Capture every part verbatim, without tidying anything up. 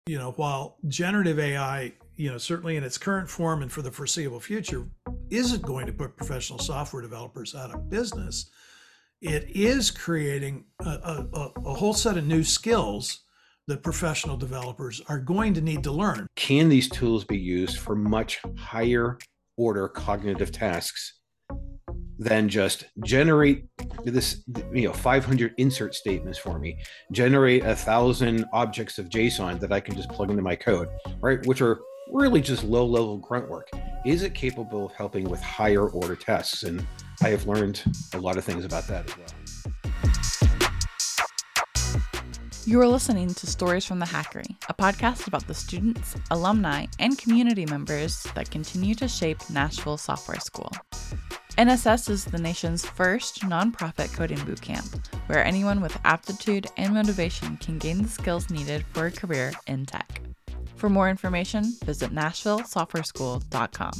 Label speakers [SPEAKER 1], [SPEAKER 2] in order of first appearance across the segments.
[SPEAKER 1] You know, while generative A I, you know, certainly in its current form and for the foreseeable future, isn't going to put professional software developers out of business, it is creating a, a, a whole set of new skills that professional developers are going to need to learn.
[SPEAKER 2] Can these tools be used for much higher order cognitive tasks than just generate this, you know, five hundred insert statements for me, generate a thousand objects of JSON that I can just plug into my code, right? Which are really just low level grunt work. Is it capable of helping with higher order tasks? And I have learned a lot of things about that as well.
[SPEAKER 3] You are listening to Stories from the Hackery, a podcast about the students, alumni, and community members that continue to shape Nashville Software School. N S S is the nation's first nonprofit coding bootcamp, where anyone with aptitude and motivation can gain the skills needed for a career in tech. For more information, visit nashville software school dot com.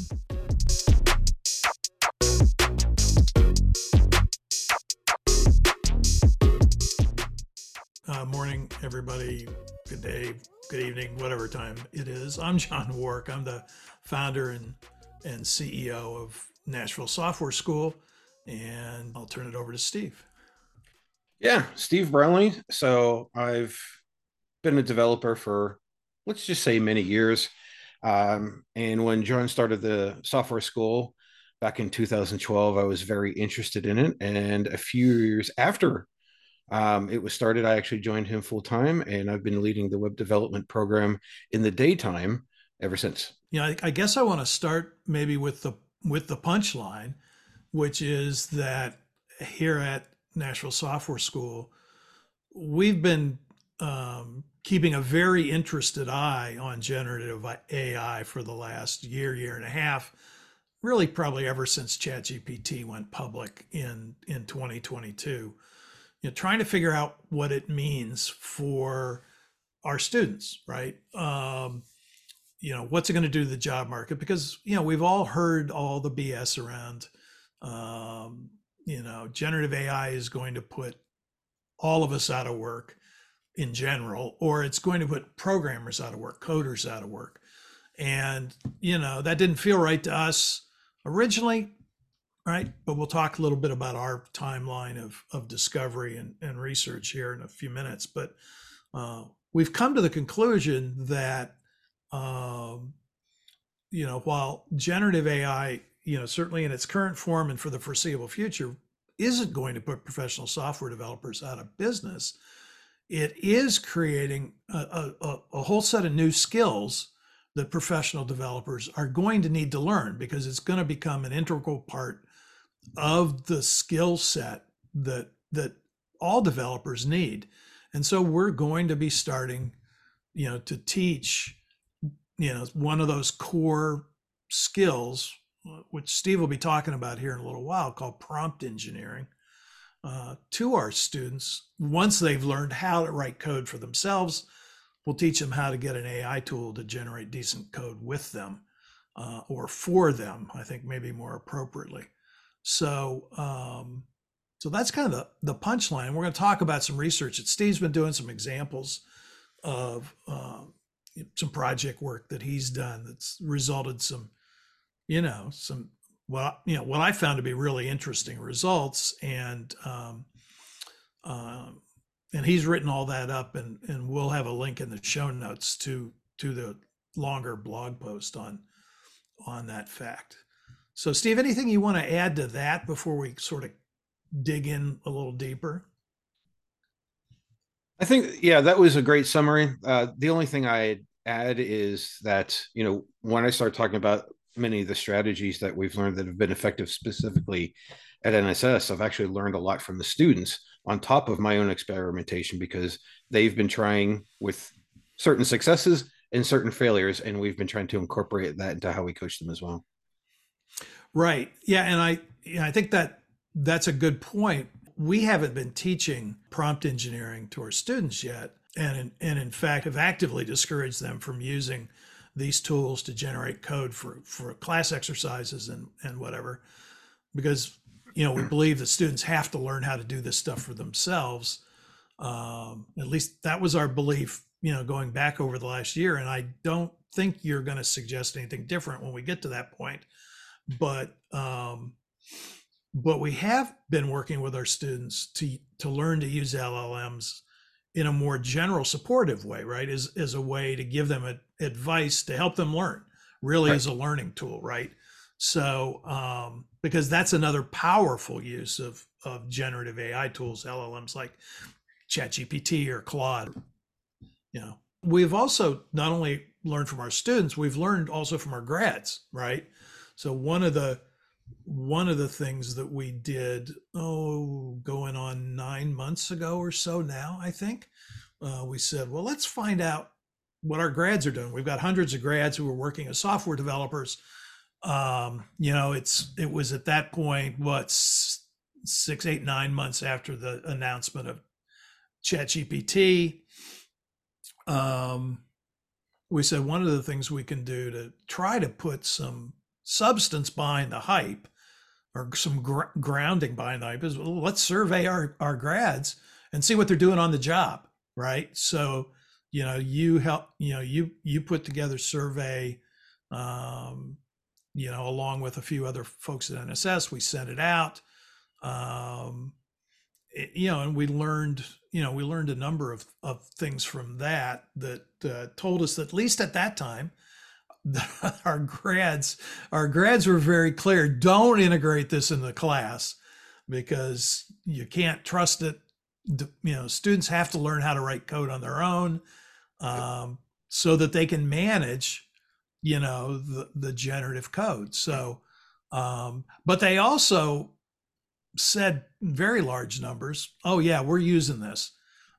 [SPEAKER 1] Uh, morning, everybody. Good day, good evening, whatever time it is. I'm John Wark. I'm the founder and, and C E O of Nashville Software School, and I'll turn it over to Steve.
[SPEAKER 2] Yeah, Steve Brownlee. So I've been a developer for, let's just say, many years. Um, and when John started the software school back in two thousand twelve, I was very interested in it. And a few years after um, it was started, I actually joined him full time, and I've been leading the web development program in the daytime ever since.
[SPEAKER 1] Yeah, I, I guess I want to start maybe with the with the punchline, which is that here at Nashville Software School, we've been um, keeping a very interested eye on generative A I for the last year, year and a half, really probably ever since ChatGPT went public in, in twenty twenty-two. You know, trying to figure out what it means for our students, right? Um, you know, what's it going to do to the job market? Because, you know, we've all heard all the B S around, um, you know, generative A I is going to put all of us out of work in general, or it's going to put programmers out of work, coders out of work. And, you know, that didn't feel right to us originally, right? But we'll talk a little bit about our timeline of, of discovery and, and research here in a few minutes. But uh, we've come to the conclusion that Um, you know, while generative A I, you know, certainly in its current form and for the foreseeable future, isn't going to put professional software developers out of business, it is creating a, a, a whole set of new skills that professional developers are going to need to learn, because it's going to become an integral part of the skill set that that all developers need. And so we're going to be starting, you know, to teach, you know, one of those core skills, which Steve will be talking about here in a little while, called prompt engineering, uh, to our students. Once they've learned how to write code for themselves, we'll teach them how to get an A I tool to generate decent code with them, uh, or for them, I think maybe more appropriately. So, um, so that's kind of the, the punchline. We're going to talk about some research that Steve's been doing, some examples of, um, some project work that he's done that's resulted some, you know, some, well, you know, what I found to be really interesting results. And, um, um, and he's written all that up, and, and we'll have a link in the show notes to, to the longer blog post on, on that fact. So Steve, anything you want to add to that before we sort of dig in a little deeper?
[SPEAKER 2] I think, yeah, that was a great summary. Uh, the only thing I'd add is that, you know, when I start talking about many of the strategies that we've learned that have been effective specifically at N S S, I've actually learned a lot from the students on top of my own experimentation, because they've been trying with certain successes and certain failures, and we've been trying to incorporate that into how we coach them as well.
[SPEAKER 1] Right. Yeah. And I, yeah, I think that that's a good point. We haven't been teaching prompt engineering to our students yet, and in, and in fact have actively discouraged them from using these tools to generate code for, for class exercises and, and whatever, because, you know, we believe that students have to learn how to do this stuff for themselves. Um, at least that was our belief you know, going back over the last year, and I don't think you're going to suggest anything different when we get to that point. But um, but we have been working with our students to to learn to use L L Ms in a more general supportive way, right? As as a way to give them a, advice to help them learn, really
[SPEAKER 2] Right.
[SPEAKER 1] as a learning tool, right? So um, because that's another powerful use of of generative A I tools, L L Ms like ChatGPT or Claude. You know, we've also not only learned from our students, we've learned also from our grads, right? So one of the one of the things that we did, oh, going on nine months ago or so now, I think, uh, we said, well, let's find out what our grads are doing. We've got hundreds of grads who are working as software developers. Um, you know, it's it was at that point, what, s- six, eight, nine months after the announcement of ChatGPT. Um, we said one of the things we can do to try to put some substance behind the hype, or some gr- grounding behind the hype, is, well, let's survey our, our grads and see what they're doing on the job, right? So, you know, you help, you know, you you put together survey, um, you know, along with a few other folks at N S S. We sent it out, um, it- you know, and we learned, you know, we learned a number of of things from that that uh, told us that, at least at that time, our grads our grads were very clear: don't integrate this in the class, because you can't trust it. You know, students have to learn how to write code on their own, um, so that they can manage, you know, the, the generative code. So um, but they also said very large numbers, oh yeah, we're using this,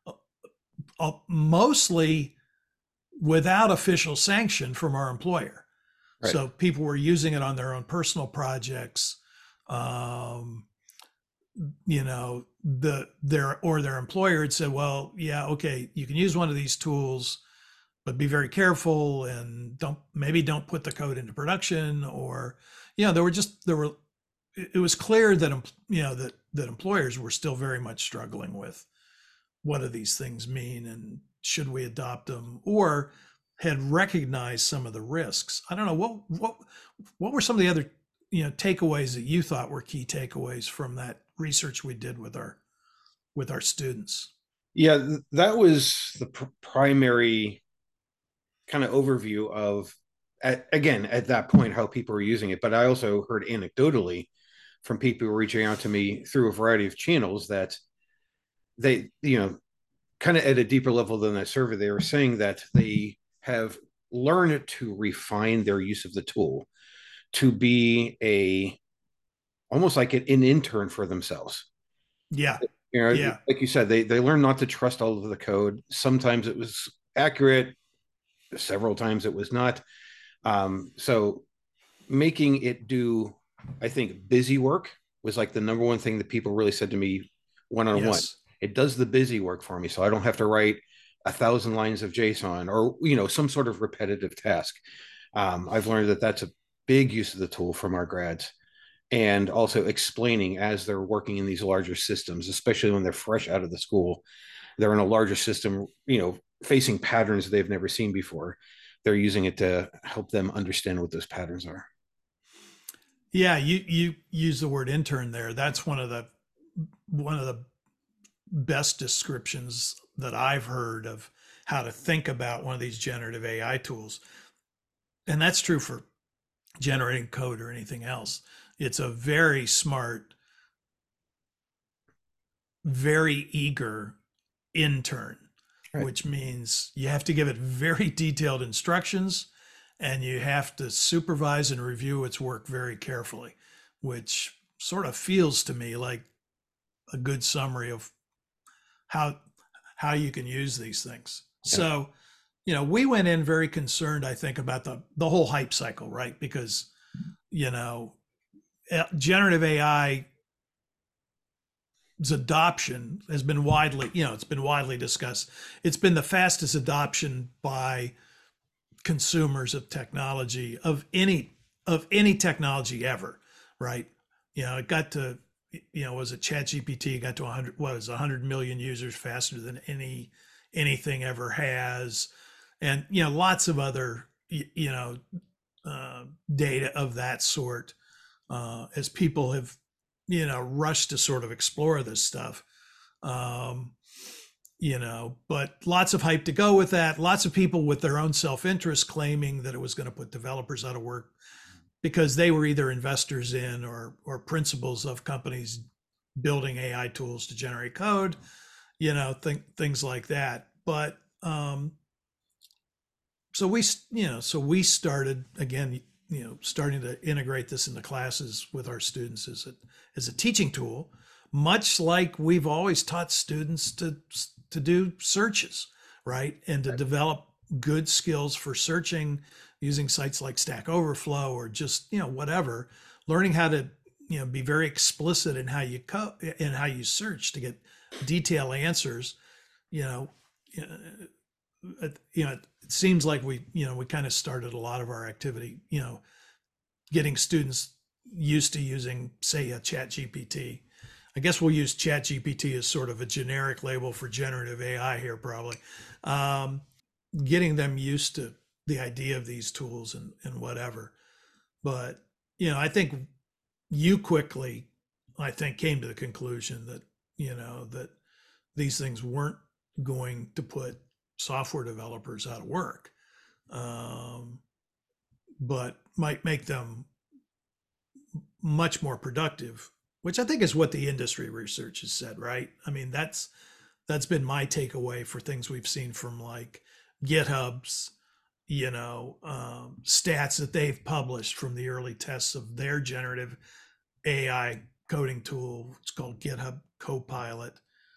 [SPEAKER 1] uh, mostly without official sanction from our employer.
[SPEAKER 2] Right.
[SPEAKER 1] So people were using it on their own personal projects, um, you know, the their or their employer had said, well, yeah, okay, you can use one of these tools, but be very careful and don't maybe don't put the code into production. Or, you know, there were just there were it was clear that em- you know that that employers were still very much struggling with, what do these things mean and should we adopt them, or had recognized some of the risks. I don't know what what what were some of the other, you know, takeaways that you thought were key takeaways from that research we did with our with our students.
[SPEAKER 2] Yeah, th- that was the pr- primary kind of overview of, at, again, at that point, how people were using it. But I also heard anecdotally from people reaching out to me through a variety of channels that they, you know, kind of at a deeper level than that survey, they were saying that they have learned to refine their use of the tool to be a almost like an, an intern for themselves.
[SPEAKER 1] Yeah,
[SPEAKER 2] You know,
[SPEAKER 1] yeah,
[SPEAKER 2] like you said, they they learn not to trust all of the code. Sometimes it was accurate, several times it was not. Um, so making it do, I think, busy work was like the number one thing that people really said to me one on one.
[SPEAKER 1] yes,
[SPEAKER 2] It does the busy work for me, so I don't have to write a thousand lines of JSON or, you know, some sort of repetitive task. Um, I've learned that that's a big use of the tool from our grads, and also explaining as they're working in these larger systems, especially when they're fresh out of the school, they're in a larger system, you know, facing patterns they've never seen before. They're using it to help them understand what those patterns are.
[SPEAKER 1] yeah. You you use the word intern there. That's one of the one of the best descriptions that I've heard of how to think about one of these generative A I tools. And that's true for generating code or anything else. It's a very smart, very eager intern,
[SPEAKER 2] Right.
[SPEAKER 1] which means you have to give it very detailed instructions and you have to supervise and review its work very carefully, which sort of feels to me like a good summary of how how you can use these things.
[SPEAKER 2] Yeah.
[SPEAKER 1] So, you know, we went in very concerned, I think, about the the whole hype cycle, right? Because, you know, generative A I's adoption has been widely, you know, it's been widely discussed. It's been the fastest adoption by consumers of technology, of any of any technology ever, right? You know, it got to, you know, was it ChatGPT got to one hundred, what was one hundred million users faster than any anything ever has. And, you know, lots of other, you know, uh, data of that sort, uh, as people have, you know, rushed to sort of explore this stuff. Um, you know, but lots of hype to go with that. Lots of people with their own self-interest claiming that it was going to put developers out of work because they were either investors in or or principals of companies building A I tools to generate code, you know, th- things like that. But um, so we, you know, so we started again, you know, starting to integrate this into classes with our students as a as a teaching tool, much like we've always taught students to to do searches, right, and to
[SPEAKER 2] Right.
[SPEAKER 1] develop good skills for searching using sites like Stack Overflow or just, you know, whatever, learning how to, you know, be very explicit in how you co- in how you search to get detailed answers. You know, uh, you know, it seems like we, you know, we kind of started a lot of our activity, you know, getting students used to using, say, a Chat G P T. I guess we'll use Chat G P T as sort of a generic label for generative A I here, probably. Um, getting them used to the idea of these tools and, and whatever. But, you know, I think you quickly, I think, came to the conclusion that, you know, that these things weren't going to put software developers out of work, um, but might make them much more productive, which I think is what the industry research has said, right? I mean, that's that's been my takeaway for things we've seen from like GitHub's, you know, um, stats that they've published from the early tests of their generative A I coding tool. It's called GitHub Copilot.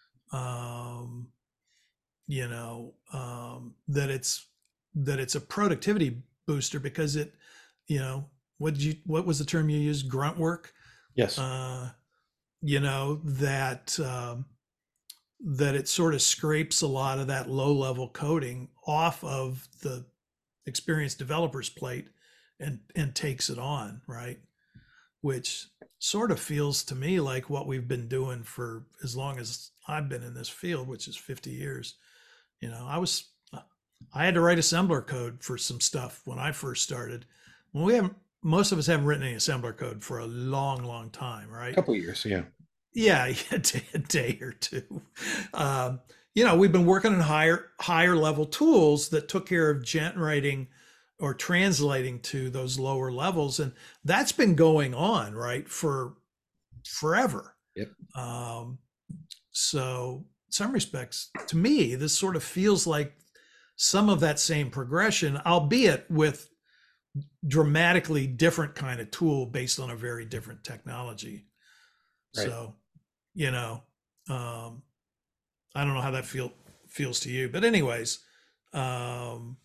[SPEAKER 1] Um, you know, um, that it's that it's a productivity booster because it, you know, what did you what was the term you used? Grunt work.
[SPEAKER 2] Yes.
[SPEAKER 1] Uh, you know, that um, that it sort of scrapes a lot of that low level coding off of the experienced developer's plate and and takes it on, right? Which sort of feels to me like what we've been doing for as long as I've been in this field, which is fifty years. You know, I was I had to write assembler code for some stuff when I first started. When we haven't, most of us haven't written any assembler code for a long, long time, right?
[SPEAKER 2] A couple of years, yeah.
[SPEAKER 1] Yeah, a day, a day or two. Um, you know, we've been working on higher higher level tools that took care of generating or translating to those lower levels, and that's been going on, right, for forever.
[SPEAKER 2] Yep.
[SPEAKER 1] Um, so, in some respects, to me, this sort of feels like some of that same progression, albeit with dramatically different kind of tool based on a very different technology.
[SPEAKER 2] Right.
[SPEAKER 1] So, you know, um, I don't know how that feel feels to you, but anyways, um,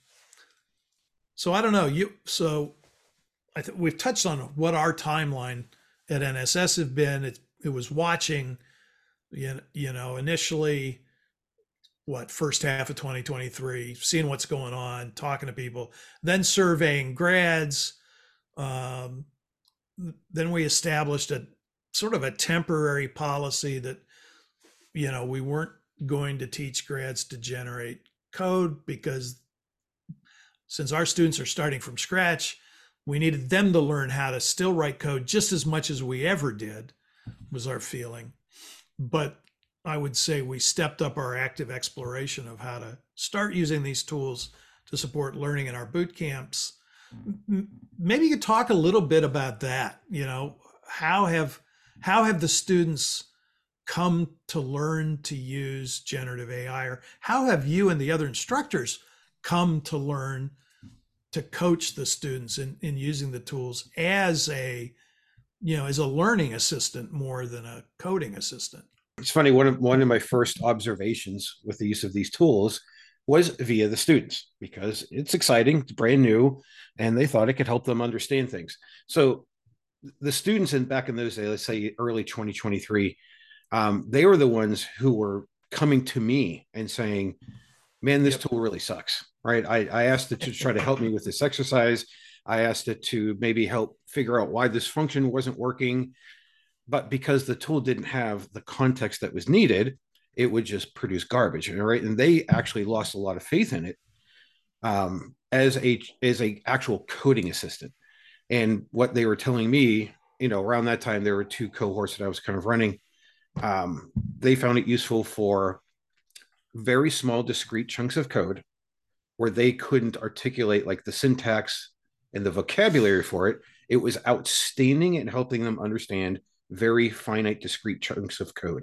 [SPEAKER 1] so I don't know you. So I think we've touched on what our timeline at N S S have been. It it was watching, you you know, initially, what, first half of twenty twenty-three, seeing what's going on, talking to people, then surveying grads. Um, then we established a sort of a temporary policy that, you know, we weren't going to teach grads to generate code because since our students are starting from scratch, we needed them to learn how to still write code just as much as we ever did, was our feeling. But I would say we stepped up our active exploration of how to start using these tools to support learning in our boot camps. Maybe you could talk a little bit about that. You know, how have how have the students come to learn to use generative A I, or how have you and the other instructors come to learn to coach the students in, in using the tools as a, you know, as a learning assistant more than a coding assistant?
[SPEAKER 2] It's funny, one of one of my first observations with the use of these tools was via the students, because it's exciting, it's brand new, and they thought it could help them understand things. So the students in back in those days, let's say early twenty twenty-three, um, they were the ones who were coming to me and saying, man, this
[SPEAKER 1] Yep.
[SPEAKER 2] tool really sucks, right? I, I asked it to try to help me with this exercise. I asked it to maybe help figure out why this function wasn't working. But because the tool didn't have the context that was needed, it would just produce garbage. And right. And they actually lost a lot of faith in it um, as a as a actual coding assistant. And what they were telling me, you know, around that time, there were two cohorts that I was kind of running. Um, they found it useful for very small, discrete chunks of code where they couldn't articulate like the syntax and the vocabulary for it. It was outstanding at helping them understand very finite, discrete chunks of code.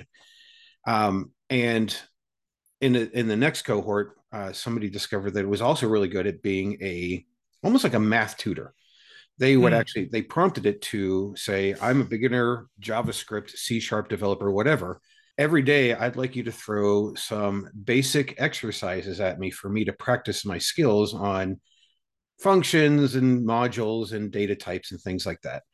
[SPEAKER 2] Um, and in the, in the next cohort, uh, somebody discovered that it was also really good at being a almost like a math tutor. They would mm. actually they prompted it to say, I'm a beginner JavaScript, C sharp developer, whatever. Every day, I'd like you to throw some basic exercises at me for me to practice my skills on functions and modules and data types and things like that.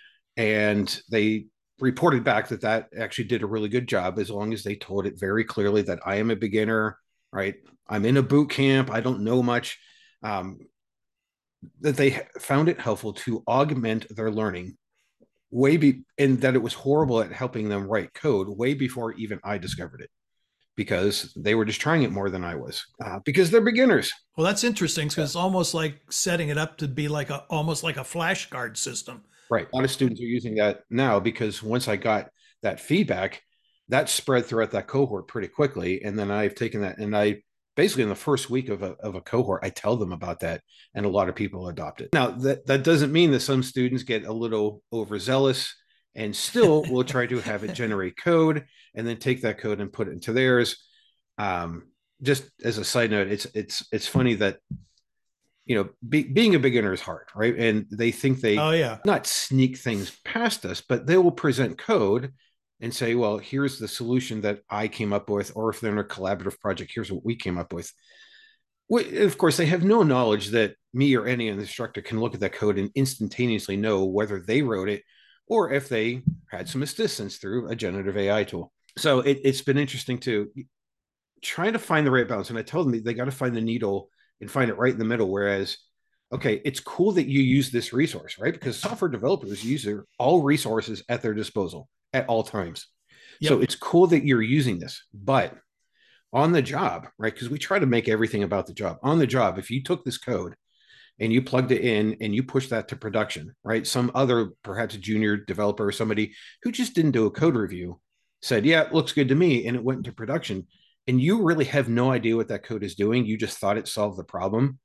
[SPEAKER 2] And they reported back that that actually did a really good job, as long as they told it very clearly that I am a beginner, right? I'm in a boot camp. I don't know much. Um, that they found it helpful to augment their learning way be and that it was horrible at helping them write code way before even I discovered it, because they were just trying it more than I was, uh, because they're beginners.
[SPEAKER 1] Well, that's interesting, because it's almost like setting it up to be like a almost like a flashcard system.
[SPEAKER 2] Right. A lot of students are using that now, because once I got that feedback, that spread throughout that cohort pretty quickly. And then I've taken that and I basically in the first week of a, of a cohort, I tell them about that, and a lot of people adopt it. Now, that, that doesn't mean that some students get a little overzealous and still will try to have it generate code and then take that code and put it into theirs. Um, just as a side note, it's it's it's funny that, you know, be, being a beginner is hard, right? And they think they
[SPEAKER 1] oh yeah
[SPEAKER 2] not sneak things past us, but they will present code and say, well, here's the solution that I came up with, or if they're in a collaborative project, here's what we came up with. Of course, they have no knowledge that me or any instructor can look at that code and instantaneously know whether they wrote it or if they had some assistance through a generative A I tool. So it, it's been interesting to try to find the right balance. And I told them they got to find the needle and find it right in the middle. Whereas, okay, it's cool that you use this resource, right? Because software developers use their, all resources at their disposal at all times. Yep. So it's cool that you're using this, but on the job, right? Because we try to make everything about the job. On the job, if you took this code and you plugged it in and you pushed that to production, right? Some other, perhaps a junior developer or somebody who just didn't do a code review said, yeah, it looks good to me. And it went into production. And you really have no idea what that code is doing. You just thought it solved the problem.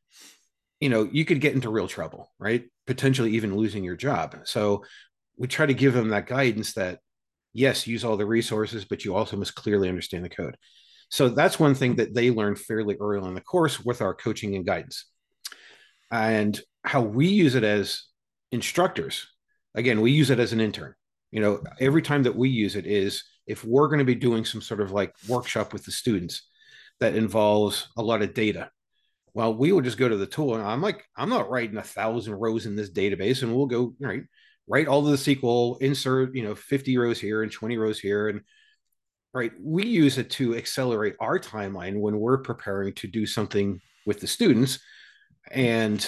[SPEAKER 2] You know, you could get into real trouble, right? Potentially even losing your job. So we try to give them that guidance that, yes, use all the resources, but you also must clearly understand the code. So that's one thing that they learned fairly early in the course with our coaching and guidance. And how we use it as instructors, again, we use it as an intern. You know, every time that we use it is if we're going to be doing some sort of like workshop with the students that involves a lot of data. Well, we will just go to the tool and I'm like, I'm not writing a thousand rows in this database, and we'll go, right, write all of the S Q L, insert, you know, fifty rows here and twenty rows here. And right, we use it to accelerate our timeline when we're preparing to do something with the students. And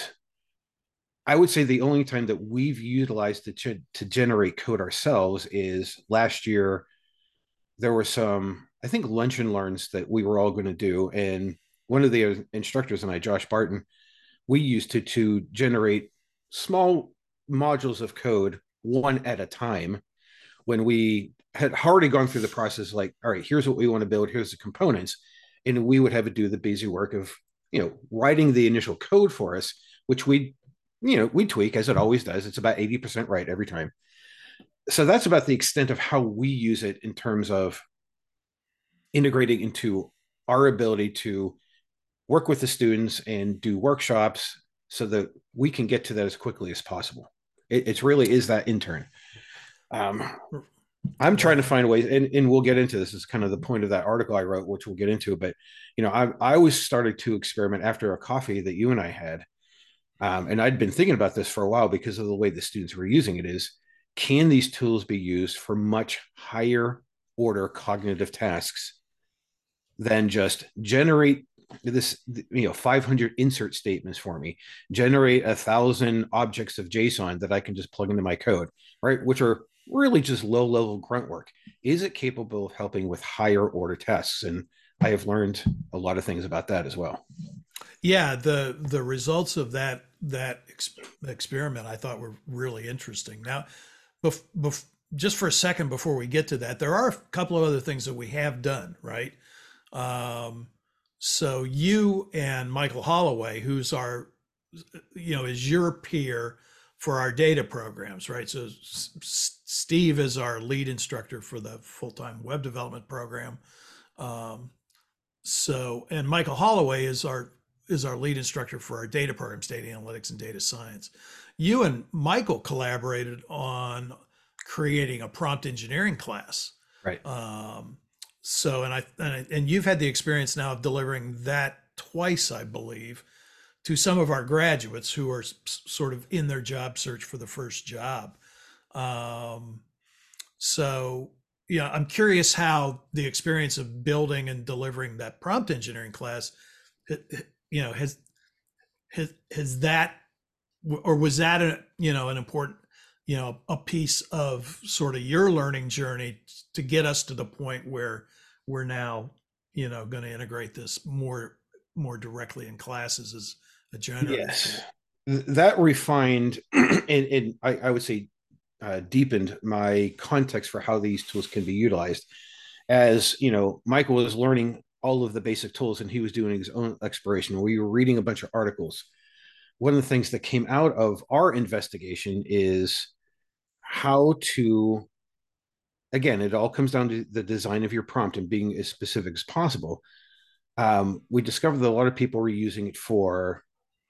[SPEAKER 2] I would say the only time that we've utilized it to, to generate code ourselves is last year. There were some, I think, lunch and learns that we were all going to do. And one of the instructors and I, Josh Barton, we used to, to generate small modules of code one at a time when we had already gone through the process, like, all right, here's what we want to build, here's the components. And we would have it do the busy work of, you know, writing the initial code for us, which we, you know, we tweak as it always does. It's about eighty percent right every time. So that's about the extent of how we use it in terms of integrating into our ability to work with the students and do workshops so that we can get to that as quickly as possible. It, it really is that intern. Um, I'm trying to find ways, and, and we'll get into this. Is kind of the point of that article I wrote, which we'll get into. But, you know, I, I always started to experiment after a coffee that you and I had. Um, and I'd been thinking about this for a while because of the way the students were using it is, can these tools be used for much higher order cognitive tasks than just generate this, you know, five hundred insert statements for me, generate a thousand objects of JSON that I can just plug into my code, right? Which are really just low level grunt work. Is it capable of helping with higher order tasks? And I have learned a lot of things about that as well.
[SPEAKER 1] Yeah, the the results of that that ex- experiment I thought were really interesting. Now, bef- bef- just for a second before we get to that, there are a couple of other things that we have done, right? Um, so you and Michael Holloway, who's our, you know, is your peer for our data programs, right? So S- S- Steve is our lead instructor for the full-time web development program. Um, so, and Michael Holloway is our is our lead instructor for our data programs, data analytics and data science. You and Michael collaborated on creating a prompt engineering class.
[SPEAKER 2] Right.
[SPEAKER 1] Um, so, and I, and I and you've had the experience now of delivering that twice, I believe, to some of our graduates who are s- sort of in their job search for the first job. Um, so, yeah, I'm curious how the experience of building and delivering that prompt engineering class, it- it- you know, has has has that, or was that a, you know, an important, you know, a piece of sort of your learning journey to get us to the point where we're now, you know, going to integrate this more more directly in classes as a generative
[SPEAKER 2] Yes.
[SPEAKER 1] tool.
[SPEAKER 2] Th- That refined and, and I, I would say uh, deepened my context for how these tools can be utilized. As you know, Michael was learning all of the basic tools and he was doing his own exploration. We were reading a bunch of articles. One of the things that came out of our investigation is how to, again, it all comes down to the design of your prompt and being as specific as possible. Um, we discovered that a lot of people were using it for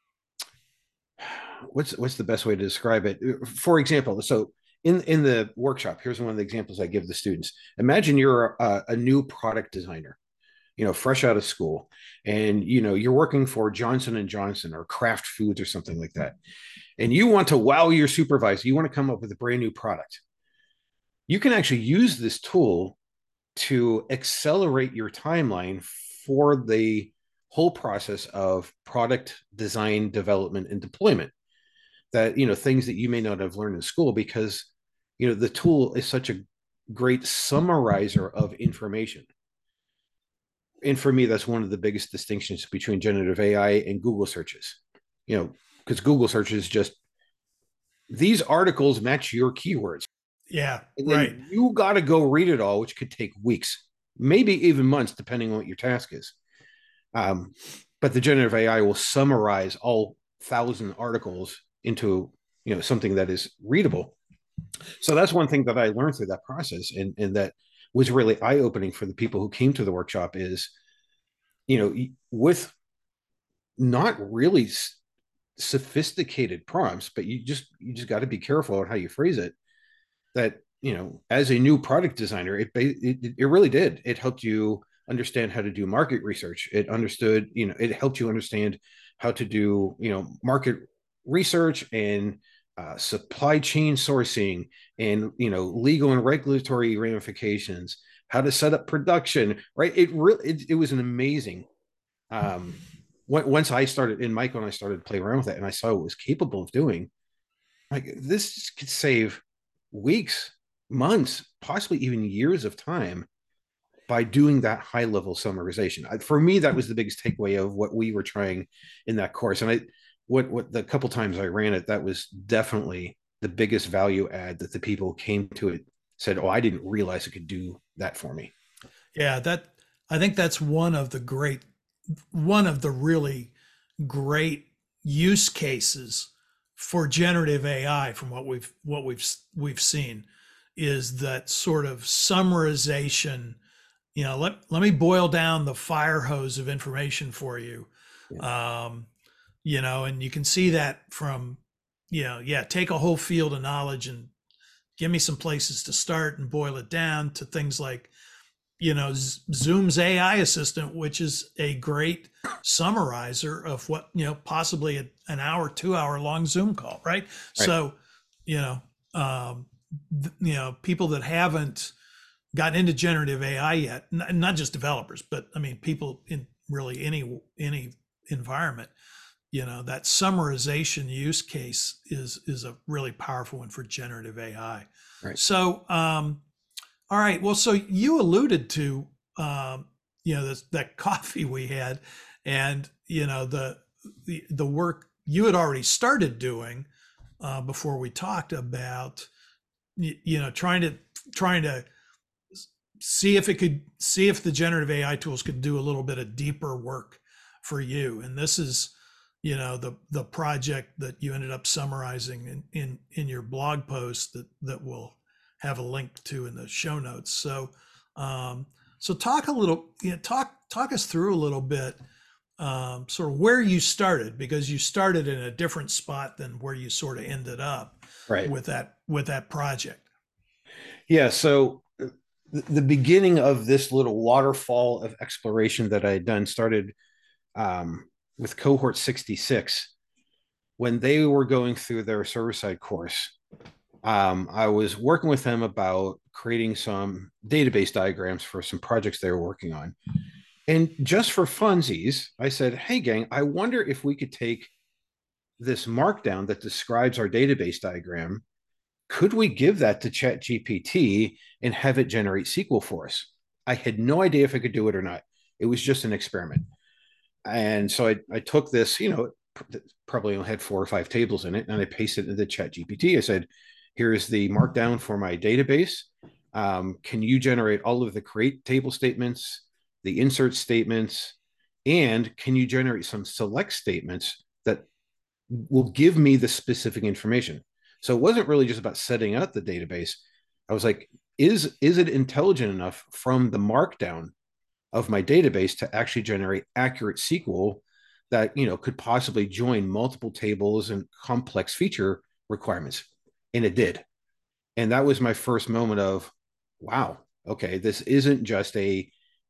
[SPEAKER 2] what's what's the best way to describe it? For example, so in in the workshop, here's one of the examples I give the students. Imagine you're a, a new product designer, you know, fresh out of school, and you know you're working for Johnson and Johnson or Kraft Foods or something like that, and you want to wow your supervisor. You want to come up with a brand new product. You can actually use this tool to accelerate your timeline for the whole process of product design, development, and deployment. That, you know, things that you may not have learned in school, because you know the tool is such a great summarizer of information. And for me, that's one of the biggest distinctions between generative A I and Google searches. You know, because Google searches just, these articles match your keywords,
[SPEAKER 1] Yeah,
[SPEAKER 2] and
[SPEAKER 1] right.
[SPEAKER 2] then you got to go read it all, which could take weeks, maybe even months, depending on what your task is. Um, but the generative A I will summarize all thousand articles into, you know, something that is readable. So that's one thing that I learned through that process, and and that was really eye opening for the people who came to the workshop. Is, you know, with not really sophisticated prompts, but you just you just got to be careful on how you phrase it. That, you know, as a new product designer, it it it really did. It helped you understand how to do market research. It understood, you know, it helped you understand how to do, you know, market research and uh, supply chain sourcing and, you know, legal and regulatory ramifications, how to set up production, right? It really, it, it was an amazing, um, once I started, and Michael and I started to play around with it and I saw what it was capable of doing, like this could save weeks, months, possibly even years of time by doing that high level summarization. For me, that was the biggest takeaway of what we were trying in that course. And I, what, what the couple times I ran it, that was definitely the biggest value add, that the people who came to it said, "Oh, I didn't realize it could do that for me."
[SPEAKER 1] Yeah, that I think that's one of the great, one of the really great use cases for generative A I from what we've what we've we've seen, is that sort of summarization. You know, let let me boil down the fire hose of information for you.
[SPEAKER 2] Yeah.
[SPEAKER 1] Um, you know, and you can see that from, you know, yeah, take a whole field of knowledge and give me some places to start and boil it down to things like, you know, Zoom's A I assistant, which is a great summarizer of what, you know, possibly a, an hour, two hour long Zoom call, right?
[SPEAKER 2] Right.
[SPEAKER 1] So, you know, um, th- you know, people that haven't gotten into generative A I yet, n- not just developers, but I mean, people in really any any environment, you know, that summarization use case is is a really powerful one for generative A I.
[SPEAKER 2] Right.
[SPEAKER 1] So, um, all right. Well, so you alluded to, um, you know, this, that coffee we had, and you know the the the work you had already started doing uh, before we talked about, you, you know, trying to trying to see if it could see if the generative A I tools could do a little bit of deeper work for you. And this is, you know, the the project that you ended up summarizing in in, in your blog post that that we'll have a link to in the show notes. So um, so talk a little, you know, talk talk us through a little bit, um, sort of where you started, because you started in a different spot than where you sort of ended up
[SPEAKER 2] Right.
[SPEAKER 1] with that with that project.
[SPEAKER 2] Yeah. So the beginning of this little waterfall of exploration that I had done started um, with cohort sixty-six when they were going through their server-side course. Um, I was working with them about creating some database diagrams for some projects they were working on. And just for funsies, I said, hey, gang, I wonder if we could take this markdown that describes our database diagram. Could we give that to ChatGPT and have it generate S Q L for us? I had no idea if I could do it or not. It was just an experiment. And so I, I took this, you know, probably only had four or five tables in it, and I pasted it into ChatGPT. I said, here's the markdown for my database. Um, can you generate all of the create table statements, the insert statements, and can you generate some select statements that will give me the specific information? So it wasn't really just about setting up the database. I was like, is, is it intelligent enough from the markdown of my database to actually generate accurate S Q L that, you know, could possibly join multiple tables and complex feature requirements? And it did. And that was my first moment of, wow, okay, this isn't just a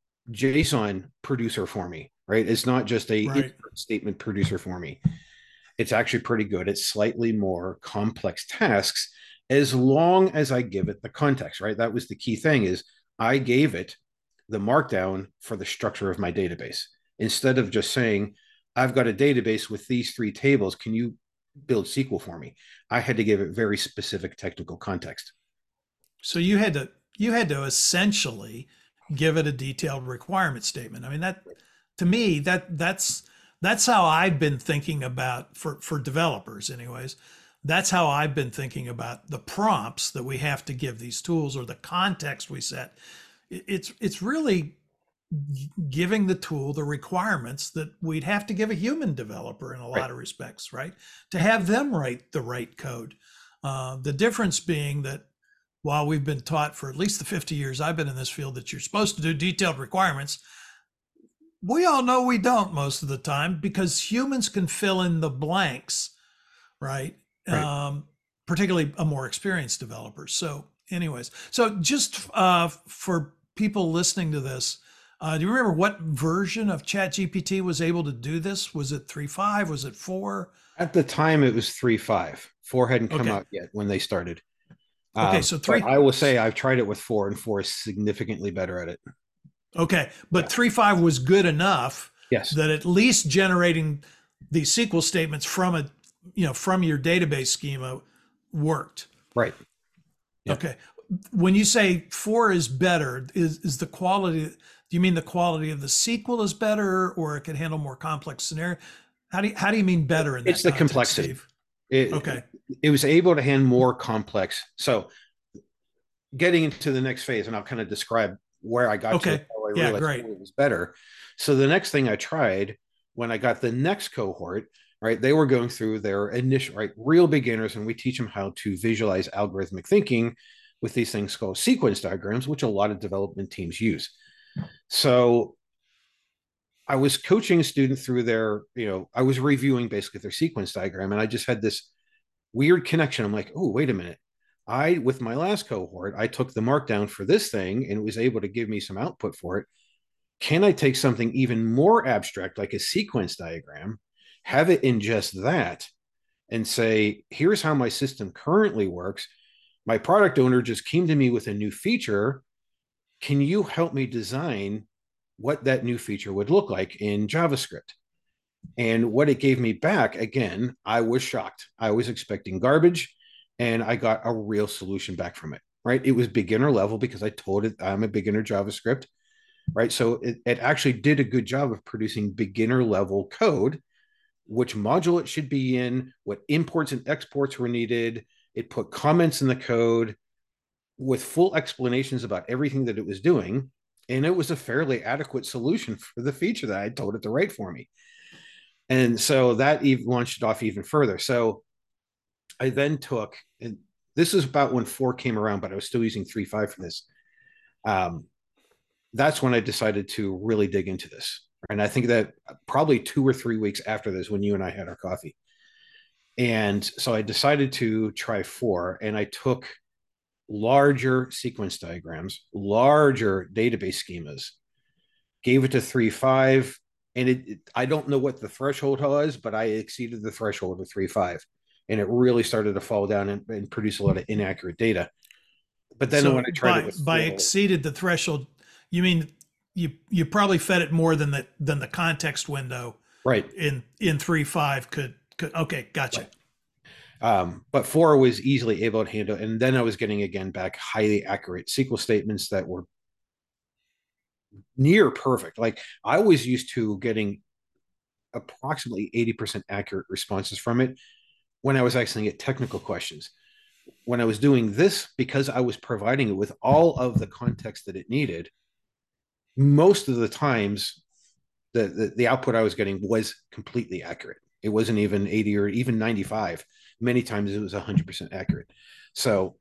[SPEAKER 2] JSON producer for me, right? It's not just a
[SPEAKER 1] Right.
[SPEAKER 2] statement producer for me. It's actually pretty good. It's slightly more complex tasks as long as I give it the context, right? That was the key thing, is I gave it the markdown for the structure of my database. Instead of just saying, I've got a database with these three tables, can you build S Q L for me? I had to give it very specific technical context.
[SPEAKER 1] So you had to you had to essentially give it a detailed requirement statement. I mean, that to me, that that's that's how I've been thinking about, for for developers anyways. That's how I've been thinking about the prompts that we have to give these tools, or the context we set. It's it's really giving the tool the requirements that we'd have to give a human developer in a lot
[SPEAKER 2] Right.
[SPEAKER 1] of respects, right? To have them write the right code. Uh, the difference being that while we've been taught for at least the fifty years I've been in this field that you're supposed to do detailed requirements, we all know we don't most of the time, because humans can fill in the blanks, right?
[SPEAKER 2] Right.
[SPEAKER 1] Um, particularly a more experienced developer. So, anyways, so just uh, for people listening to this, uh, do you remember what version of ChatGPT was able to do this? Was it three point five? Was it four?
[SPEAKER 2] At the time, it was three point five. Four hadn't come
[SPEAKER 1] Okay.
[SPEAKER 2] out yet when they started.
[SPEAKER 1] Okay,
[SPEAKER 2] Um,
[SPEAKER 1] so three.
[SPEAKER 2] but I will say I've tried it with four, and four is significantly better at it.
[SPEAKER 1] Okay, but
[SPEAKER 2] Yeah.
[SPEAKER 1] three point five was good enough
[SPEAKER 2] Yes.
[SPEAKER 1] that at least generating the S Q L statements from a, you know, from your database schema worked.
[SPEAKER 2] Right. Yep.
[SPEAKER 1] Okay. When you say four is better, is is the quality? Do you mean the quality of the S Q L is better, or it can handle more complex scenario? How do you, how do you mean better in that
[SPEAKER 2] It's the
[SPEAKER 1] context,
[SPEAKER 2] complexity.
[SPEAKER 1] Steve?
[SPEAKER 2] It,
[SPEAKER 1] Okay.
[SPEAKER 2] It was able to handle more complex. So getting into the next phase, and I'll kind of describe where I got
[SPEAKER 1] Okay.
[SPEAKER 2] to, how I
[SPEAKER 1] Yeah,
[SPEAKER 2] realized
[SPEAKER 1] great.
[SPEAKER 2] it was better. So the next thing I tried when I got the next cohort, right, they were going through their initial, right, real beginners, and we teach them how to visualize algorithmic thinking with these things called sequence diagrams, which a lot of development teams use. So I was coaching a student through their, you know, I was reviewing basically their sequence diagram, and I just had this weird connection. I'm like, oh, wait a minute. I, with my last cohort, I took the markdown for this thing and it was able to give me some output for it. Can I take something even more abstract, like a sequence diagram, have it ingest that, and say, here's how my system currently works. My product owner just came to me with a new feature. Can you help me design what that new feature would look like in JavaScript? And what it gave me back, again, I was shocked. I was expecting garbage, and I got a real solution back from it, right? It was beginner level because I told it I'm a beginner JavaScript, right? So it, it actually did a good job of producing beginner level code, which module it should be in, what imports and exports were needed. It put comments in the code with full explanations about everything that it was doing. And it was a fairly adequate solution for the feature that I told it to write for me. And so that even launched it off even further. So I then took, and this is about when four came around, but I was still using three point five for this. Um, that's when I decided to really dig into this. And I think that probably two or three weeks after this, when you and I had our coffee. And so I decided to try four, and I took larger sequence diagrams, larger database schemas, gave it to three point five, and it, it I don't know what the threshold was, but I exceeded the threshold of three point five, and it really started to fall down and, and produce a lot of inaccurate data. But then
[SPEAKER 1] So
[SPEAKER 2] when I tried
[SPEAKER 1] by
[SPEAKER 2] it with
[SPEAKER 1] by
[SPEAKER 2] four,
[SPEAKER 1] exceeded the threshold, you mean you you probably fed it more than the than the context window
[SPEAKER 2] right,
[SPEAKER 1] in in three five could could okay, gotcha.
[SPEAKER 2] right. Um, but four was easily able to handle, and then I was getting again back highly accurate S Q L statements that were near perfect. Like I was used to getting approximately eighty percent accurate responses from it when I was asking it technical questions. When I was doing this, because I was providing it with all of the context that it needed, most of the times the, the, the output I was getting was completely accurate. It wasn't even eighty or even ninety-five. Many times it was one hundred percent accurate. So,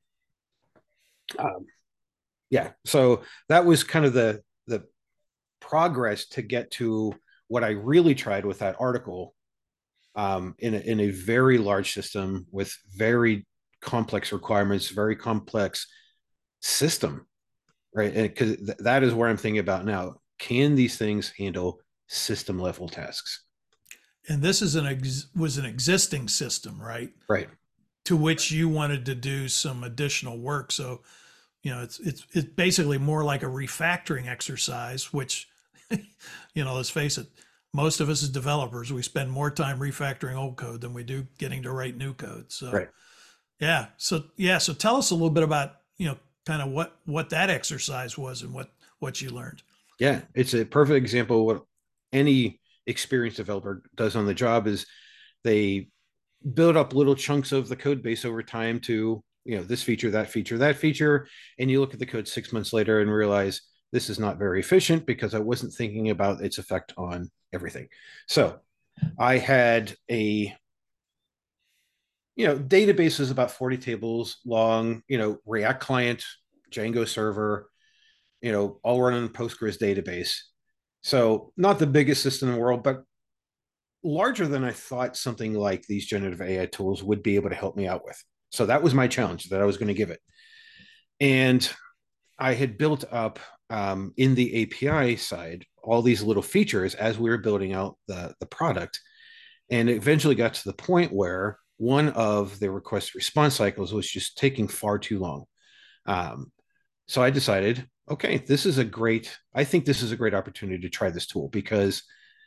[SPEAKER 2] um, yeah, so that was kind of the the progress to get to what I really tried with that article, um, in a, in a very large system with very complex requirements, very complex system, right? Because th- that is where I'm thinking about now. Can these things handle system level tasks?
[SPEAKER 1] And this is an ex- was an existing system, right?
[SPEAKER 2] Right.
[SPEAKER 1] To which you wanted to do some additional work. So, you know, it's it's it's basically more like a refactoring exercise, which, you know, let's face it, most of us as developers, we spend more time refactoring old code than we do getting to write new code. So,
[SPEAKER 2] Right.
[SPEAKER 1] yeah. So, yeah. So tell us a little bit about, you know, kind of what what that exercise was and what what you learned.
[SPEAKER 2] Yeah, it's a perfect example of what any experienced developer does on the job is they build up little chunks of the code base over time to, you know, this feature, that feature, that feature. And you look at the code six months later and realize this is not very efficient because I wasn't thinking about its effect on everything. So I had a, you know, database is about forty tables long, you know, React client, Django server, you know, all run on a Postgres database. So not the biggest system in the world, but larger than I thought something like these generative A I tools would be able to help me out with. So that was my challenge that I was going to give it. And I had built up, um, in the A P I side all these little features as we were building out the, the product. And it eventually got to the point where one of the request response cycles was just taking far too long. Um, so I decided, okay, this is a great, I think this is a great opportunity to try this tool because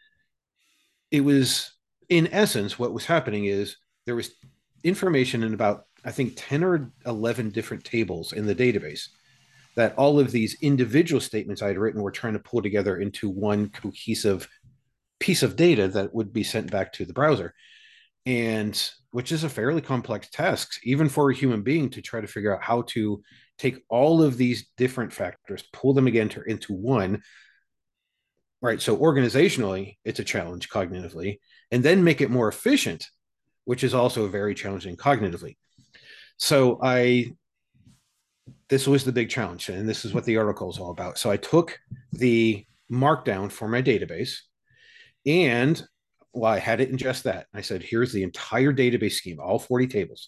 [SPEAKER 2] it was, in essence, what was happening is there was information in about, I think, ten or eleven different tables in the database that all of these individual statements I had written were trying to pull together into one cohesive piece of data that would be sent back to the browser. And which is a fairly complex task, even for a human being to try to figure out how to take all of these different factors, pull them again to, into one, right? So organizationally, it's a challenge cognitively, and then make it more efficient, which is also very challenging cognitively. So I, this was the big challenge, and this is what the article is all about. So I took the markdown for my database, and well, I had it in just that. I said, here's the entire database scheme, all forty tables.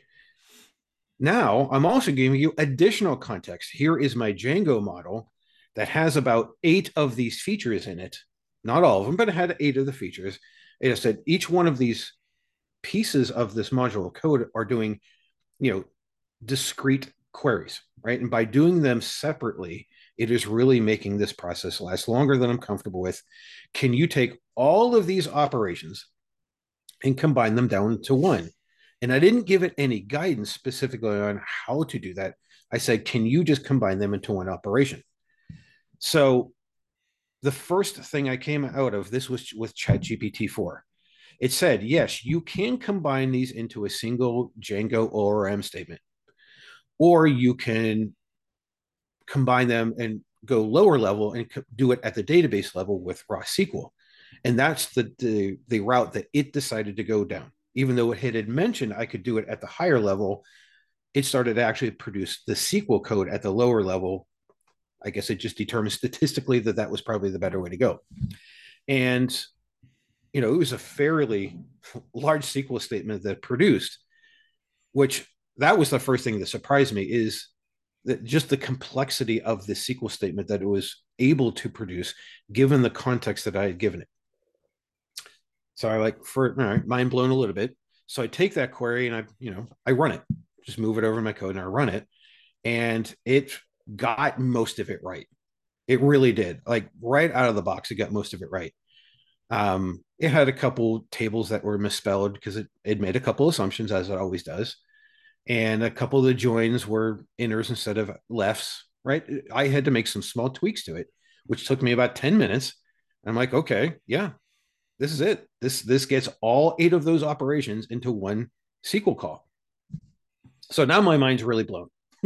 [SPEAKER 2] Now I'm also giving you additional context. Here is my Django model that has about eight of these features in it. Not all of them, but it had eight of the features. It said each one of these pieces of this module of code are doing, you know, discrete queries, right? And by doing them separately, It is really making this process last longer than I'm comfortable with. Can you take all of these operations and combine them down to one? And I didn't give it any guidance specifically on how to do that. I said, can you just combine them into one operation? So the first thing I came out of this was with ChatGPT four. It said, yes, you can combine these into a single Django O R M statement, or you can combine them and go lower level and do it at the database level with raw S Q L. And that's the, the, the route that it decided to go down. Even though it had mentioned I could do it at the higher level, it started to actually produce the S Q L code at the lower level. I guess it just determined statistically that that was probably the better way to go. And, you know, it was a fairly large S Q L statement that produced, which that was the first thing that surprised me, is that just the complexity of the S Q L statement that it was able to produce, given the context that I had given it. So I like, for all right, mind blown a little bit. So I take that query and I, you know, I run it, just move it over in my code and I run it. And it got most of it right. It really did. Like right out of the box, it got most of it right. Um, it had a couple tables that were misspelled because it, it made a couple assumptions, as it always does. And a couple of the joins were inners instead of lefts, right? I had to make some small tweaks to it, which took me about ten minutes. I'm like, okay, yeah, this is it. This, this gets all eight of those operations into one S Q L call. So now my mind's really blown.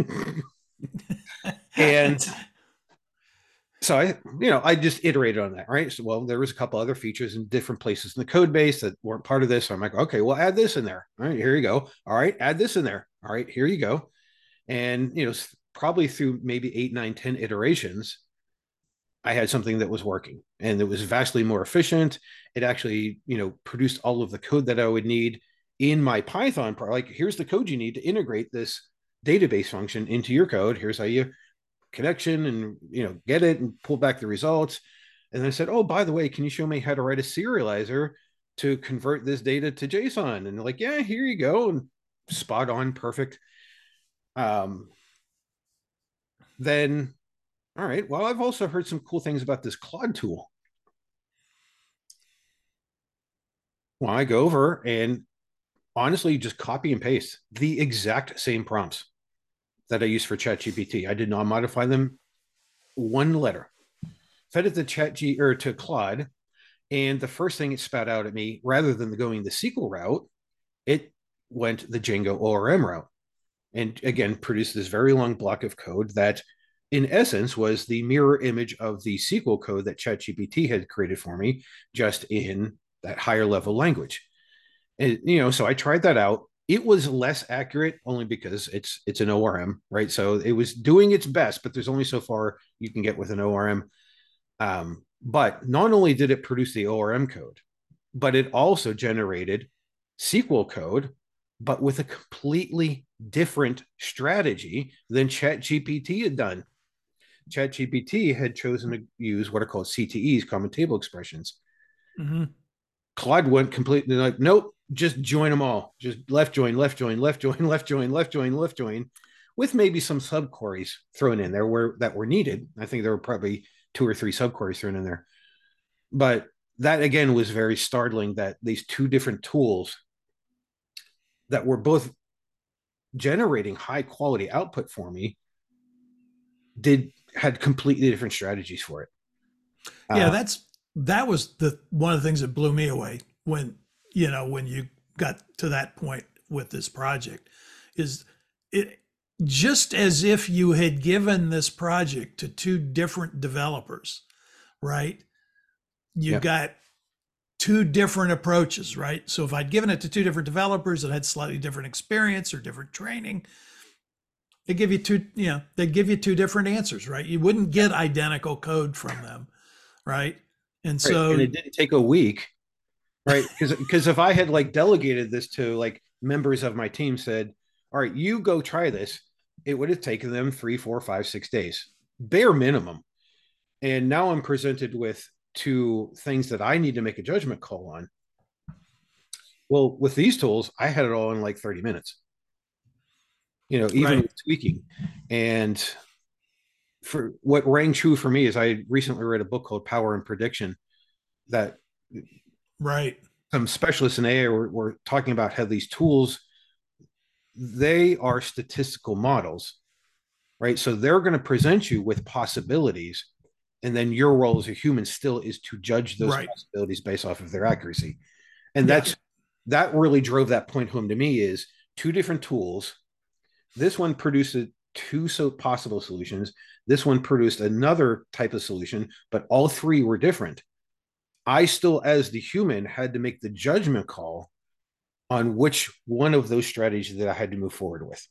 [SPEAKER 2] And so I, you know, I just iterated on that, right? So, well, there was a couple other features in different places in the code base that weren't part of this. So I'm like, okay, well, add this in there. All right, here you go. All right, add this in there. All right, here you go. And, you know, probably through maybe eight, nine, ten iterations, I had something that was working and it was vastly more efficient. It actually, you know, produced all of the code that I would need in my Python. Like, here's the code you need to integrate this database function into your code. Here's how you connection and, you know, get it and pull back the results. And I said, oh, by the way, can you show me how to write a serializer to convert this data to JSON? And like, yeah, here you go. And spot on, perfect. Um, then, all right, well, I've also heard some cool things about this Claude tool. Well, I go over and honestly just copy and paste the exact same prompts that I use for ChatGPT. I did not modify them one letter. Fed it to ChatG or to Claude, and the first thing it spat out at me, rather than going the S Q L route, it went the Django O R M route, and again produced this very long block of code that, in essence, was the mirror image of the S Q L code that ChatGPT had created for me, just in that higher level language. And, you know, so I tried that out. It was less accurate only because it's it's an O R M, right? So it was doing its best, but there's only so far you can get with an O R M. Um, but not only did it produce the O R M code, but it also generated S Q L code, but with a completely different strategy than ChatGPT had done. ChatGPT had chosen to use what are called C T Es, common table expressions. Mm-hmm. Claude went completely like, nope, just join them all. Just left join, left join, left join, left join, left join, left join, with maybe some subqueries thrown in there where that were needed. I think there were probably two or three subqueries thrown in there. But that, again, was very startling that these two different tools that were both generating high quality output for me did had completely different strategies for it.
[SPEAKER 1] Yeah,
[SPEAKER 2] uh,
[SPEAKER 1] that's that was the one of the things that blew me away when, you know, when you got to that point with this project, is it just as if you had given this project to two different developers, right? You
[SPEAKER 2] Yep.
[SPEAKER 1] got two different approaches, right? So if I'd given it to two different developers that had slightly different experience or different training, they give you two, you know, they give you two different answers, right? You wouldn't get identical code from them, right? And so,
[SPEAKER 2] right. And it didn't take a week, right? Because because if I had like delegated this to like members of my team, said, all right, you go try this, it would have taken them three, four, five, six days, bare minimum. And now I'm presented with two things that I need to make a judgment call on. Well, with these tools, I had it all in like thirty minutes, you know, even
[SPEAKER 1] right.
[SPEAKER 2] with tweaking. And for what rang true for me is I recently read a book called Power and Prediction that
[SPEAKER 1] Right.
[SPEAKER 2] some specialists in A I were, were talking about how these tools, they are statistical models, right? So they're going to present you with possibilities, and then your role as a human still is to judge those
[SPEAKER 1] Right.
[SPEAKER 2] possibilities based off of their accuracy. And
[SPEAKER 1] Yeah.
[SPEAKER 2] that's that really drove that point home to me is two different tools. This one produced two so possible solutions. This one produced another type of solution, but all three were different. I still, as the human, had to make the judgment call on which one of those strategies that I had to move forward with.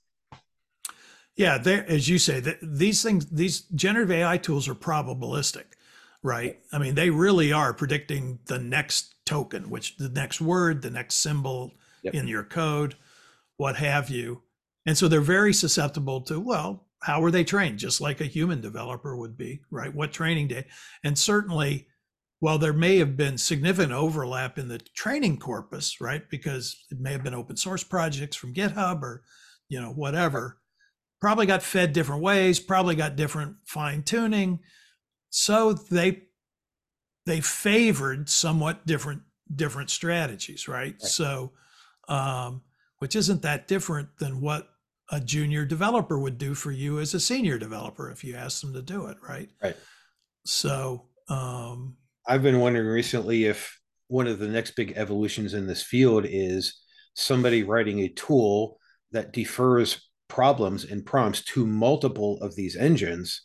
[SPEAKER 1] Yeah, there, as you say, that these things, these generative A I tools are probabilistic, right? I mean, they really are predicting the next token, which the next word, the next symbol
[SPEAKER 2] Yep.
[SPEAKER 1] in your code, what have you. And so they're very susceptible to, well, how were they trained? Just like a human developer would be, right? What training data? And certainly, while there may have been significant overlap in the training corpus, right? Because it may have been open source projects from GitHub or, you know, whatever, probably got fed different ways, probably got different fine tuning. So they they favored somewhat different different strategies, right?
[SPEAKER 2] Right.
[SPEAKER 1] So, um, which isn't that different than what a junior developer would do for you as a senior developer if you asked them to do it, right?
[SPEAKER 2] Right.
[SPEAKER 1] So, um,
[SPEAKER 2] I've been wondering recently if one of the next big evolutions in this field is somebody writing a tool that defers problems and prompts to multiple of these engines,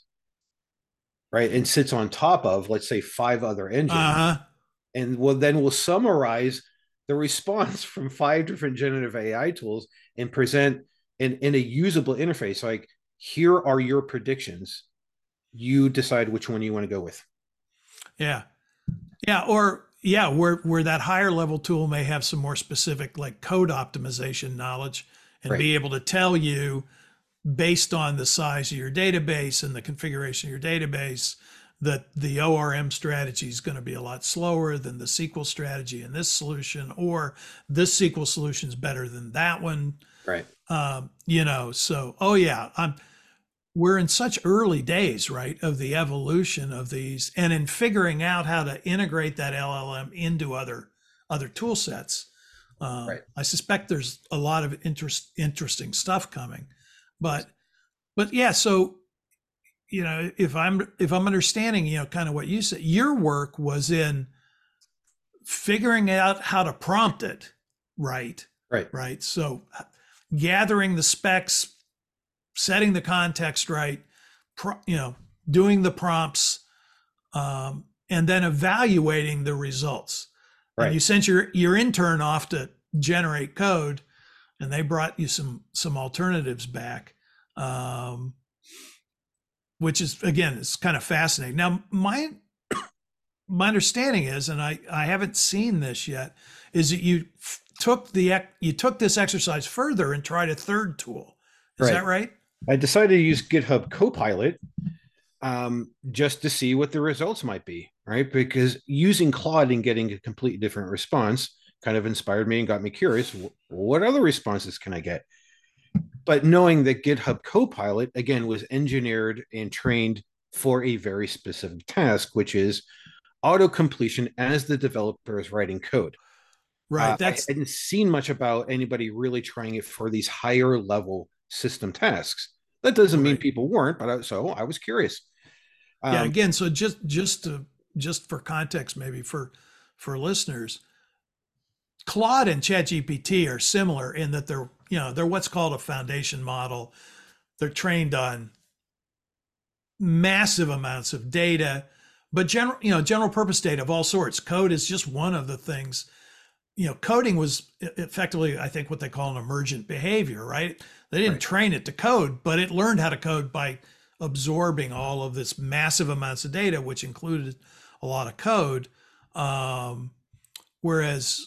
[SPEAKER 2] right? And sits on top of, let's say, five other engines.
[SPEAKER 1] uh-huh.
[SPEAKER 2] And will then will summarize the response from five different generative A I tools and present in, in a usable interface. Like, here are your predictions. You decide which one you want to go with.
[SPEAKER 1] Yeah. Yeah. Or yeah, where where that higher level tool may have some more specific like code optimization knowledge and
[SPEAKER 2] Right.
[SPEAKER 1] be able to tell you based on the size of your database and the configuration of your database that the O R M strategy is going to be a lot slower than the S Q L strategy in this solution, or this S Q L solution is better than that one.
[SPEAKER 2] Right.
[SPEAKER 1] Um, you know, so, oh yeah, I'm, we're in such early days, right, of the evolution of these and in figuring out how to integrate that L L M into other, other tool sets. Um,
[SPEAKER 2] Right.
[SPEAKER 1] I suspect there's a lot of interest, interesting stuff coming, but, but yeah, so, you know, if I'm, if I'm understanding, you know, kind of what you said, your work was in figuring out how to prompt it, right?
[SPEAKER 2] Right.
[SPEAKER 1] Right. So gathering the specs, setting the context right, pro, you know, doing the prompts, um, and then evaluating the results.
[SPEAKER 2] Right.
[SPEAKER 1] And you sent your your intern off to generate code, and they brought you some some alternatives back, um, which is again, it's kind of fascinating. Now, my my understanding is, and I I haven't seen this yet, is that you f- took the you took this exercise further and tried a third tool. Is
[SPEAKER 2] Right.
[SPEAKER 1] that right?
[SPEAKER 2] I decided to use GitHub Copilot um, just to see what the results might be, right? Because using Claude and getting a completely different response kind of inspired me and got me curious. What other responses can I get? But knowing that GitHub Copilot, again, was engineered and trained for a very specific task, which is auto completion as the developer is writing code.
[SPEAKER 1] Right.
[SPEAKER 2] Uh,
[SPEAKER 1] That's
[SPEAKER 2] I hadn't seen much about anybody really trying it for these higher level system tasks. That doesn't mean
[SPEAKER 1] Right.
[SPEAKER 2] people weren't, but I, so I was curious. Um,
[SPEAKER 1] yeah. Again, so just just to just for context, maybe for for listeners, Claude and ChatGPT are similar in that they're you know they're what's called a foundation model. They're trained on massive amounts of data, but general you know general purpose data of all sorts. Code is just one of the things. You know, coding was effectively, I think, what they call an emergent behavior, right? They didn't
[SPEAKER 2] Right.
[SPEAKER 1] train it to code, but it learned how to code by absorbing all of this massive amounts of data, which included a lot of code. Um, whereas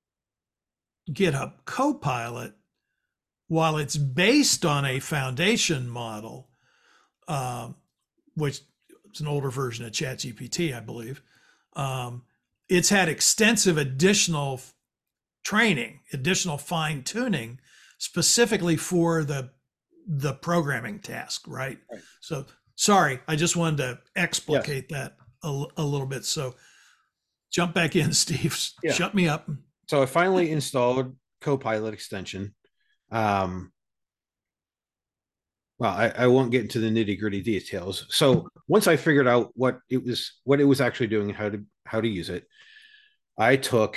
[SPEAKER 1] GitHub Copilot, while it's based on a foundation model, um, which is an older version of ChatGPT, I believe, um, it's had extensive additional training, additional fine tuning, specifically for the the programming task, right?
[SPEAKER 2] Right.
[SPEAKER 1] So sorry, I just wanted to
[SPEAKER 2] Yes.
[SPEAKER 1] explicate that a, l- a little bit. So jump back in, Steve.
[SPEAKER 2] Yeah.
[SPEAKER 1] Shut me up.
[SPEAKER 2] So I finally installed Copilot extension. Um, well, I, I won't get into the nitty gritty details. So once I figured out what it was, what it was actually doing, and how to how to use it, I took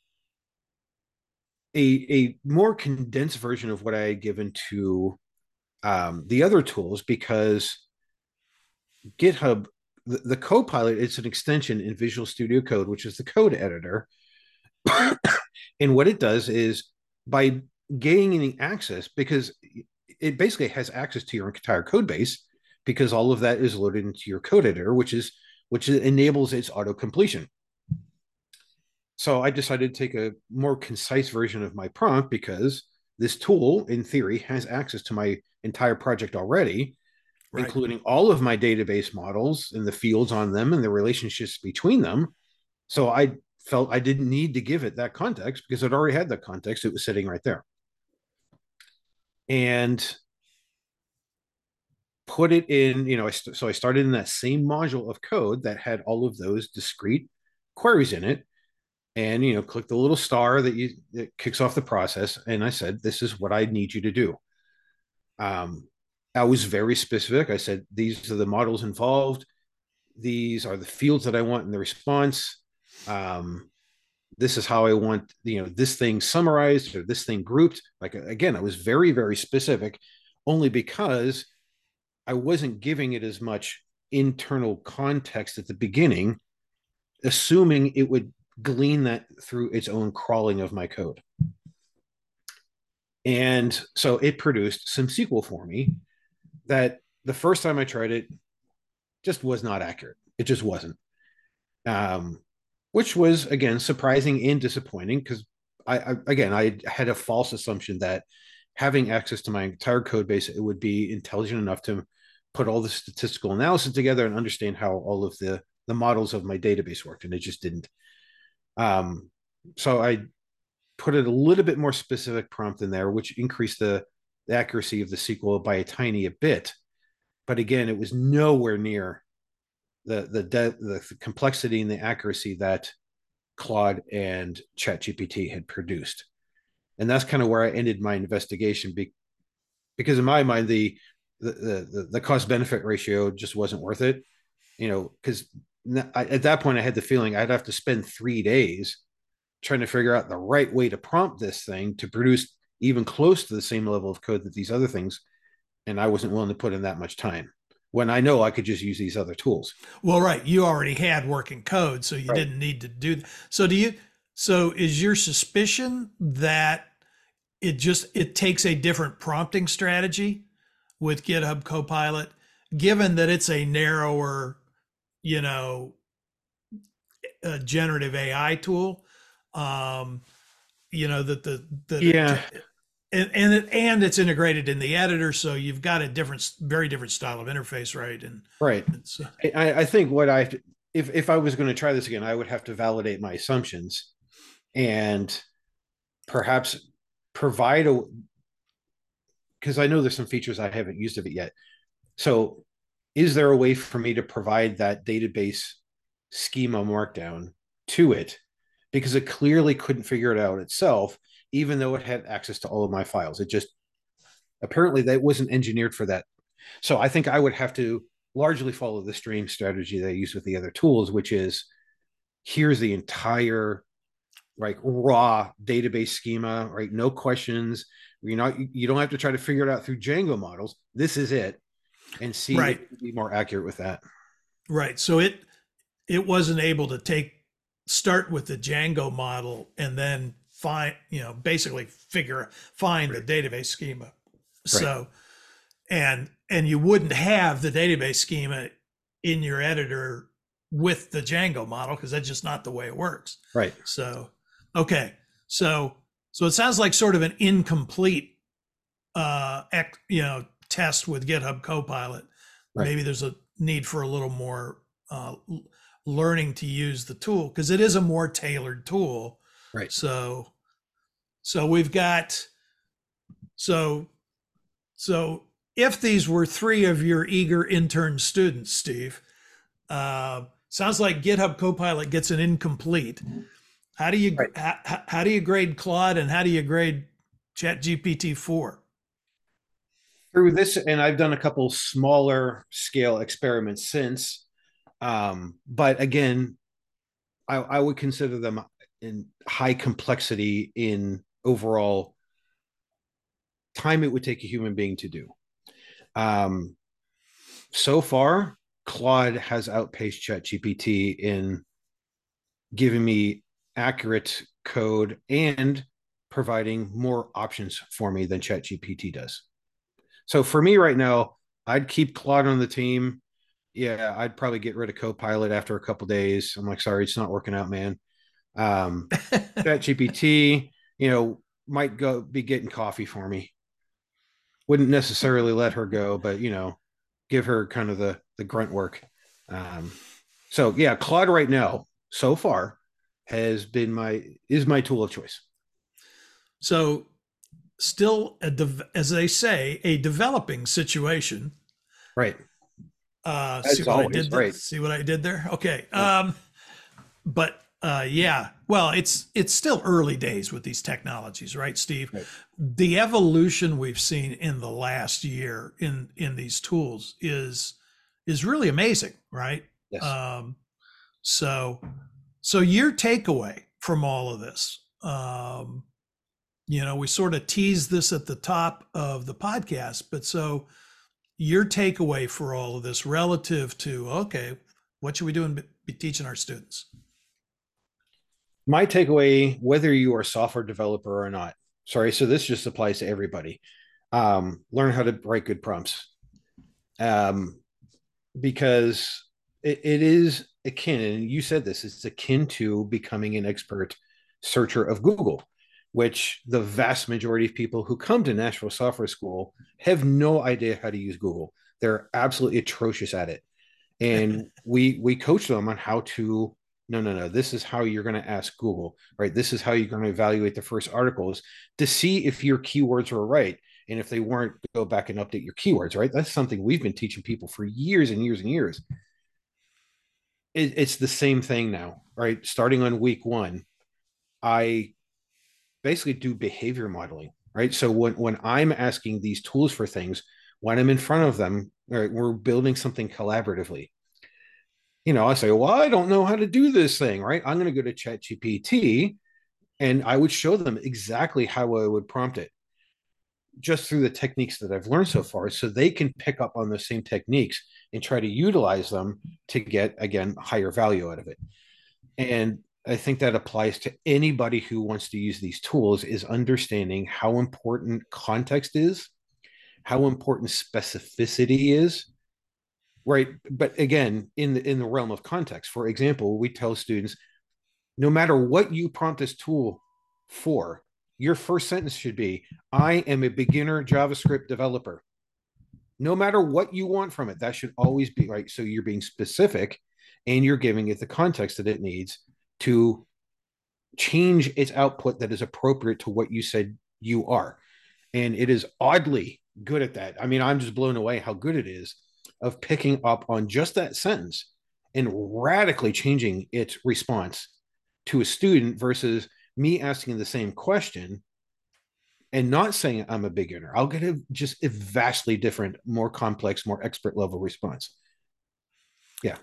[SPEAKER 2] a a more condensed version of what I had given to um, the other tools, because GitHub, the, the Copilot, it's an extension in Visual Studio Code, which is the code editor. And what it does is, by gaining access, because it basically has access to your entire code base, because all of that is loaded into your code editor, which is which enables its auto completion. So I decided to take a more concise version of my prompt, because this tool, in theory, has access to my entire project already,
[SPEAKER 1] Right.
[SPEAKER 2] including all of my database models and the fields on them and the relationships between them. So I felt I didn't need to give it that context, because it already had that context. It was sitting right there. And put it in, you know, so I started in that same module of code that had all of those discrete queries in it. And, you know, click the little star that you that kicks off the process. And I said, this is what I need you to do. Um, I was very specific. I said, these are the models involved. These are the fields that I want in the response. Um, this is how I want, you know, this thing summarized or this thing grouped. Like, again, I was very, very specific, only because I wasn't giving it as much internal context at the beginning, assuming it would glean that through its own crawling of my code. And so it produced some S Q L for me that the first time I tried it just was not accurate. It just wasn't. Um, which was, again, surprising and disappointing, because I, I, again, I had a false assumption that having access to my entire code base, it would be intelligent enough to put all the statistical analysis together and understand how all of the, the models of my database worked. And it just didn't. Um, so I put it a little bit more specific prompt in there, which increased the, the accuracy of the S Q L by a tiny a bit. But again, it was nowhere near the the, de- the complexity and the accuracy that Claude and ChatGPT had produced. And that's kind of where I ended my investigation, be, because in my mind, the the the, the cost benefit ratio just wasn't worth it. You know, because at that point I had the feeling I'd have to spend three days trying to figure out the right way to prompt this thing to produce even close to the same level of code that these other things, and I wasn't willing to put in that much time when I know I could just use these other tools.
[SPEAKER 1] Well, right. You already had working code, so you
[SPEAKER 2] Right.
[SPEAKER 1] didn't need to do that. So do you, so is your suspicion that it just, it takes a different prompting strategy with GitHub Copilot, given that it's a narrower, you know, uh, generative A I tool? Um, you know, that the, the,
[SPEAKER 2] Yeah.
[SPEAKER 1] and and it, and it's integrated in the editor, so you've got a different, very different style of interface, right? And
[SPEAKER 2] Right.
[SPEAKER 1] it's, uh,
[SPEAKER 2] I, I think what I, if, if I was going to try this again, I would have to validate my assumptions and perhaps provide a, because I know there's some features I haven't used of it yet. So is there a way for me to provide that database schema markdown to it? Because it clearly couldn't figure it out itself, even though it had access to all of my files. It just, apparently that wasn't engineered for that. So I think I would have to largely follow the stream strategy that I use with the other tools, which is, here's the entire like raw database schema, right? No questions. You're not, you don't have to try to figure it out through Django models. This is it. And see
[SPEAKER 1] Right.
[SPEAKER 2] if it can be more accurate with that.
[SPEAKER 1] right. So it, it wasn't able to take, start with the Django model and then find, you know, basically figure, find
[SPEAKER 2] Right.
[SPEAKER 1] the database schema. So, and, and you wouldn't have the database schema in your editor with the Django model, because that's just not the way it works.
[SPEAKER 2] Right.
[SPEAKER 1] So, okay. So, so it sounds like sort of an incomplete, uh, ec- you know, test with GitHub Copilot.
[SPEAKER 2] Right.
[SPEAKER 1] Maybe there's a need for a little more, uh, l- learning to use the tool, because it is a more tailored tool.
[SPEAKER 2] Right.
[SPEAKER 1] So, so we've got, so, so if these were three of your eager intern students, Steve, uh, sounds like GitHub Copilot gets an incomplete. How do you
[SPEAKER 2] Right.
[SPEAKER 1] how, how do you grade Claude and how do you grade ChatGPT four?
[SPEAKER 2] Through this, and I've done a couple smaller scale experiments since, um, but again, I, I would consider them in high complexity in overall time it would take a human being to do. Um, so far, Claude has outpaced ChatGPT in giving me accurate code and providing more options for me than ChatGPT does. So for me right now, I'd keep Claude on the team. Yeah, I'd probably get rid of Copilot after a couple days. I'm like, sorry, it's not working out, man. Um, ChatGPT, you know, might go be getting coffee for me. Wouldn't necessarily let her go, but you know, give her kind of the the grunt work. Um, so yeah, Claude right now, so far, has been my is my tool of choice.
[SPEAKER 1] So still, a de- as they say, a developing situation.
[SPEAKER 2] Right.
[SPEAKER 1] Uh,
[SPEAKER 2] As
[SPEAKER 1] see what
[SPEAKER 2] always,
[SPEAKER 1] I did.
[SPEAKER 2] right.
[SPEAKER 1] See what I did there. Okay. Um, but uh, yeah, well, it's it's still early days with these technologies, right, Steve?
[SPEAKER 2] Right.
[SPEAKER 1] The evolution we've seen in the last year in in these tools is is really amazing, right?
[SPEAKER 2] Yes.
[SPEAKER 1] Um, so so your takeaway from all of this, um, you know, we sort of teased this at the top of the podcast, but so your takeaway for all of this relative to, okay, what should we do and be teaching our students?
[SPEAKER 2] My takeaway, whether you are a software developer or not, sorry, so this just applies to everybody. Um, learn how to write good prompts. Um, because it, it is akin, and you said this, it's akin to becoming an expert searcher of Google, which the vast majority of people who come to Nashville Software School have no idea how to use Google. They're absolutely atrocious at it. And we we coach them on how to no no no this is how you're going to ask Google, right? This is how you're going to evaluate the first articles to see if your keywords were right, and if they weren't, go back and update your keywords, right? That's something we've been teaching people for years and years and years. It, it's the same thing now, right? Starting on week one, I basically do behavior modeling, right? So when when I'm asking these tools for things, when I'm in front of them, right, we're building something collaboratively. You know, I say, well, I don't know how to do this thing, right? I'm going to go to ChatGPT and I would show them exactly how I would prompt it just through the techniques that I've learned so far, so they can pick up on the same techniques and try to utilize them to get, again, higher value out of it. And I think that applies to anybody who wants to use these tools, is understanding how important context is, how important specificity is, right? But again, in the in the realm of context, for example, we tell students, no matter what you prompt this tool for, your first sentence should be, I am a beginner JavaScript developer. No matter what you want from it, that should always be right. So you're being specific and you're giving it the context that it needs to change its output that is appropriate to what you said you are. And it is oddly good at that. I mean, I'm just blown away how good it is of picking up on just that sentence and radically changing its response to a student versus me asking the same question and not saying I'm a beginner. I'll get a, just a vastly different, more complex, more expert level response. Yeah.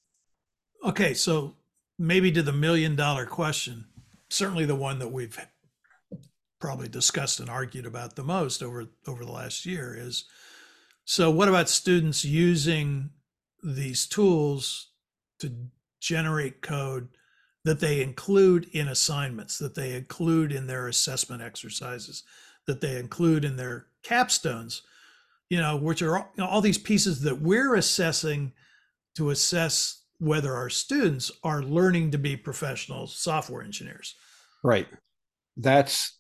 [SPEAKER 1] Okay, so maybe to the million dollar question, certainly the one that we've probably discussed and argued about the most over over the last year is, so what about students using these tools to generate code that they include in assignments, that they include in their assessment exercises, that they include in their capstones, you know, which are all, you know, all these pieces that we're assessing to assess whether our students are learning to be professional software engineers.
[SPEAKER 2] Right. That's,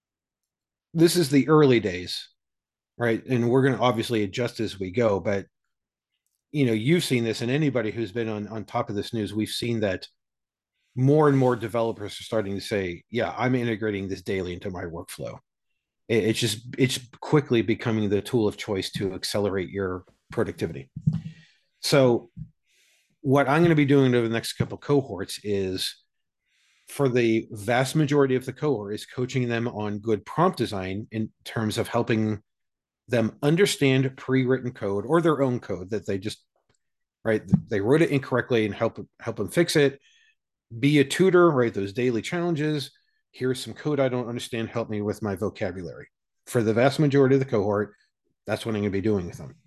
[SPEAKER 2] this is the early days, right? And we're going to obviously adjust as we go, but you know, you've seen this, and anybody who's been on, on top of this news, we've seen that more and more developers are starting to say, yeah, I'm integrating this daily into my workflow. It, it's just it's quickly becoming the tool of choice to accelerate your productivity. So what I'm going to be doing over the next couple of cohorts is, for the vast majority of the cohort, is coaching them on good prompt design in terms of helping them understand pre-written code or their own code that they just, right, they wrote it incorrectly, and help help them fix it. Be a tutor, right? Those daily challenges. Here's some code I don't understand. Help me with my vocabulary. For the vast majority of the cohort, that's what I'm going to be doing with them.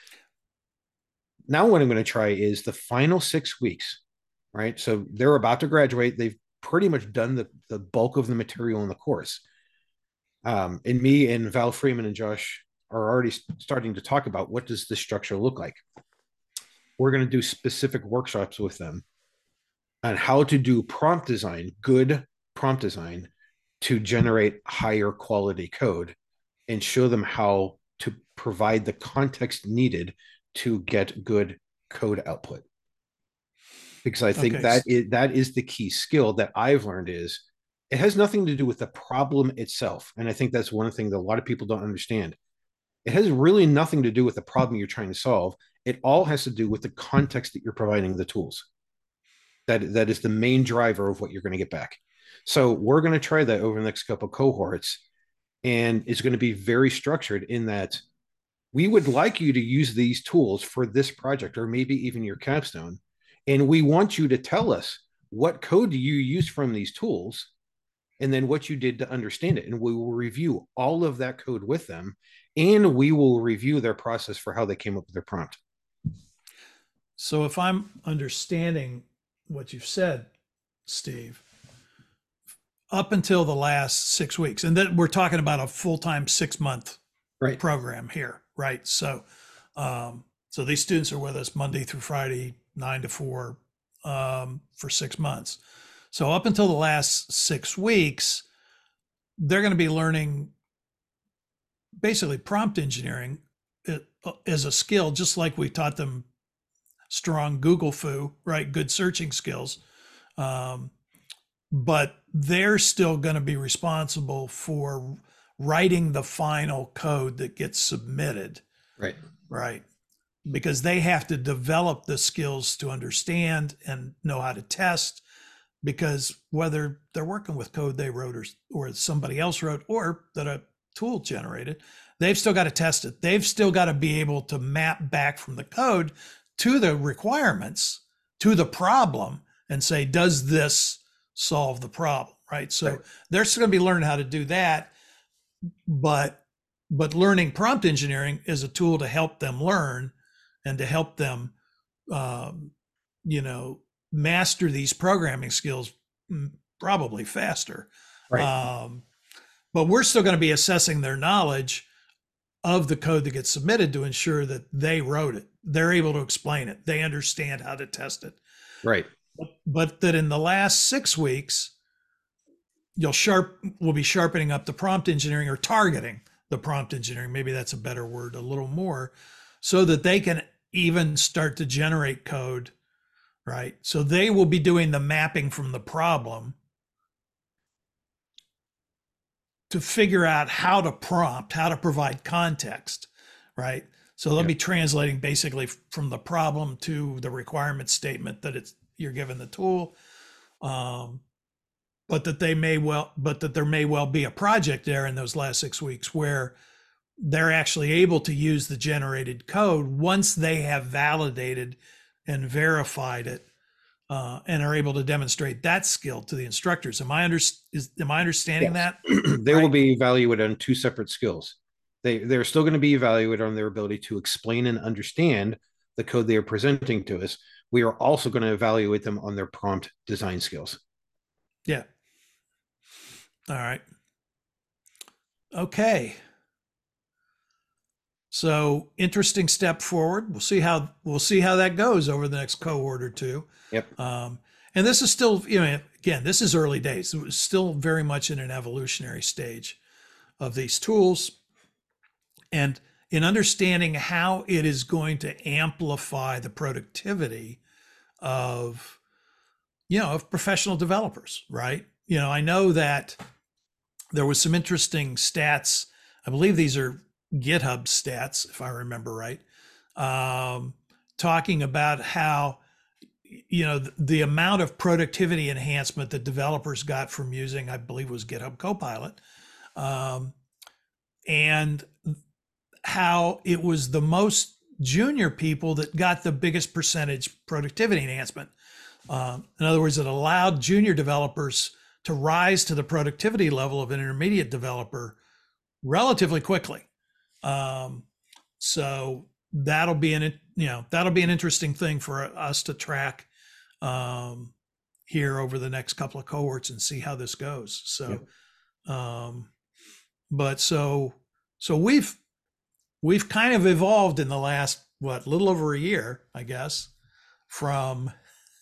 [SPEAKER 2] Now what I'm going to try is the final six weeks, right? So they're about to graduate. They've pretty much done the, the bulk of the material in the course. Um, and me and Val Freeman and Josh are already starting to talk about, what does this structure look like? We're going to do specific workshops with them on how to do prompt design, good prompt design, to generate higher quality code, and show them how to provide the context needed to get good code output. Because I think
[SPEAKER 1] Okay.
[SPEAKER 2] that is, that is the key skill that I've learned. Is it has nothing to do with the problem itself. And I think that's one thing that a lot of people don't understand. It has really nothing to do with the problem you're trying to solve. It all has to do with the context that you're providing the tools. That, that is the main driver of what you're going to get back. So we're going to try that over the next couple of cohorts. And it's going to be very structured in that we would like you to use these tools for this project, or maybe even your capstone. And we want you to tell us, what code do you use from these tools, and then what you did to understand it. And we will review all of that code with them, and we will review their process for how they came up with their prompt.
[SPEAKER 1] So if I'm understanding what you've said, Steve, up until the last six weeks, and then we're talking about a full-time six-month
[SPEAKER 2] right.
[SPEAKER 1] program here, right? So, um, so these students are with us Monday through Friday, nine to four, um, for six months. So up until the last six weeks, they're going to be learning basically prompt engineering as a skill, just like we taught them strong Google foo, right? Good searching skills. Um, but they're still going to be responsible for writing the final code that gets submitted.
[SPEAKER 2] Right.
[SPEAKER 1] Right. Because they have to develop the skills to understand and know how to test, because whether they're working with code they wrote, or, or somebody else wrote, or that a tool generated, they've still got to test it. They've still got to be able to map back from the code to the requirements, to the problem, and say, does this solve the problem, right? So
[SPEAKER 2] right.
[SPEAKER 1] they're still going to be learning how to do that, but but learning prompt engineering is a tool to help them learn and to help them, um, you know, master these programming skills probably faster.
[SPEAKER 2] Right.
[SPEAKER 1] Um, but we're still going to be assessing their knowledge of the code that gets submitted to ensure that they wrote it. They're able to explain it. They understand how to test it.
[SPEAKER 2] Right.
[SPEAKER 1] But, but that in the last six weeks, you'll sharp, we'll be sharpening up the prompt engineering, or targeting the prompt engineering. Maybe that's a better word, a little more, so that they can even start to generate code, right? So they will be doing the mapping from the problem to figure out how to prompt, how to provide context, right? So they'll
[SPEAKER 2] Yeah.
[SPEAKER 1] be translating basically from the problem to the requirement statement that it's, you're given the tool. Um, but that they may well, but that there may well be a project there in those last six weeks where they're actually able to use the generated code once they have validated and verified it, uh, and are able to demonstrate that skill to the instructors. Am I under, is, am I understanding
[SPEAKER 2] Yes.
[SPEAKER 1] that?
[SPEAKER 2] They
[SPEAKER 1] Right.
[SPEAKER 2] will be evaluated on two separate skills. They, they're still going to be evaluated on their ability to explain and understand the code they are presenting to us. We are also going to evaluate them on their prompt design skills.
[SPEAKER 1] Yeah. All right. Okay. So interesting step forward. We'll see how we'll see how that goes over the next cohort or two.
[SPEAKER 2] Yep.
[SPEAKER 1] Um, and this is still, you know, again, this is early days. It's still very much in an evolutionary stage of these tools, and in understanding how it is going to amplify the productivity of, you know, of professional developers, right? You know, I know that there was some interesting stats. I believe these are GitHub stats, if I remember right, um, talking about how, you know, the, the amount of productivity enhancement that developers got from using, I believe it was GitHub Copilot, um, and how it was the most junior people that got the biggest percentage productivity enhancement. Um, in other words, it allowed junior developers to rise to the productivity level of an intermediate developer relatively quickly. Um, so that'll be an, you know, that'll be an interesting thing for us to track um, here over the next couple of cohorts and see how this goes. So, yep. um, but so, so we've, we've kind of evolved in the last, what, little over a year, I guess, from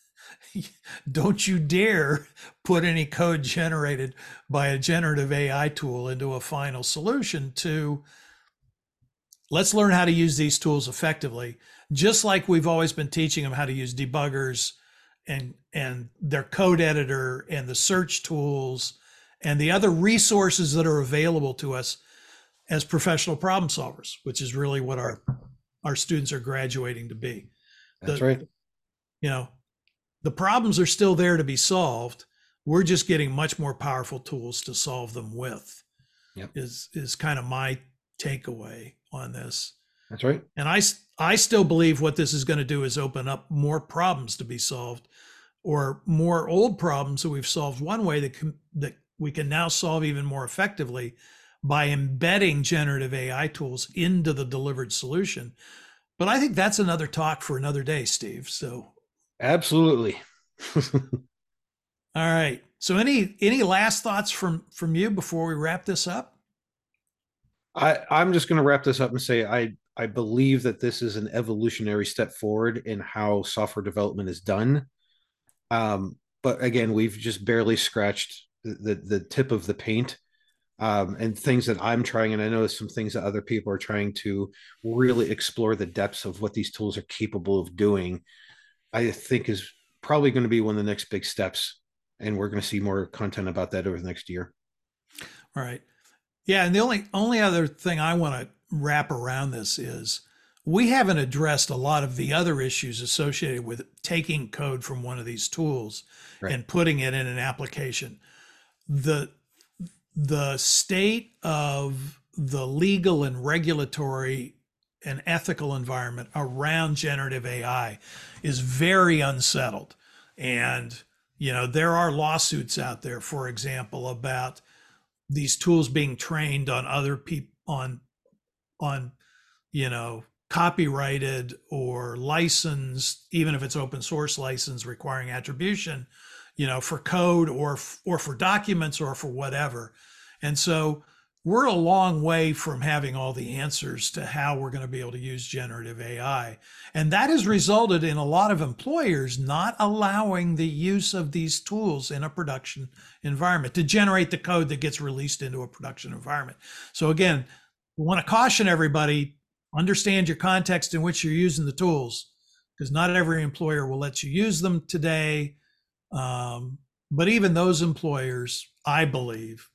[SPEAKER 1] don't you dare put any code generated by a generative A I tool into a final solution to let's learn how to use these tools effectively, just like we've always been teaching them how to use debuggers and, and their code editor and the search tools and the other resources that are available to us as professional problem solvers, which is really what our, our students are graduating to be.
[SPEAKER 2] That's
[SPEAKER 1] the,
[SPEAKER 2] right.
[SPEAKER 1] You know, the problems are still there to be solved. We're just getting much more powerful tools to solve them with.
[SPEAKER 2] Yep.
[SPEAKER 1] Is is kind of my takeaway on this.
[SPEAKER 2] That's right.
[SPEAKER 1] And I, I still believe what this is going to do is open up more problems to be solved, or more old problems that we've solved one way that can, that we can now solve even more effectively by embedding generative A I tools into the delivered solution. But I think that's another talk for another day, Steve. So
[SPEAKER 2] absolutely.
[SPEAKER 1] All right. So any any last thoughts from from you before we wrap this up?
[SPEAKER 2] I, I'm just going to wrap this up and say I, I believe that this is an evolutionary step forward in how software development is done. Um, but again, we've just barely scratched the, the, the tip of the paint. Um, and things that I'm trying, and I know some things that other people are trying to really explore the depths of what these tools are capable of doing, I think is probably going to be one of the next big steps. And we're going to see more content about that over the next year.
[SPEAKER 1] All right. Yeah. And the only, only other thing I want to wrap around this is we haven't addressed a lot of the other issues associated with taking code from one of these tools right. and putting it in an application. The, the state of the legal and regulatory and ethical environment around generative A I is very unsettled. And, you know, there are lawsuits out there, for example, about these tools being trained on other people, on, on, you know, copyrighted or licensed, even if it's open source license requiring attribution, you know, for code or, or for documents or for whatever. And so we're a long way from having all the answers to how we're going to be able to use generative A I. And that has resulted in a lot of employers not allowing the use of these tools in a production environment to generate the code that gets released into a production environment. So again, we want to caution everybody, understand your context in which you're using the tools, because not every employer will let you use them today. Um, but even those employers, I believe,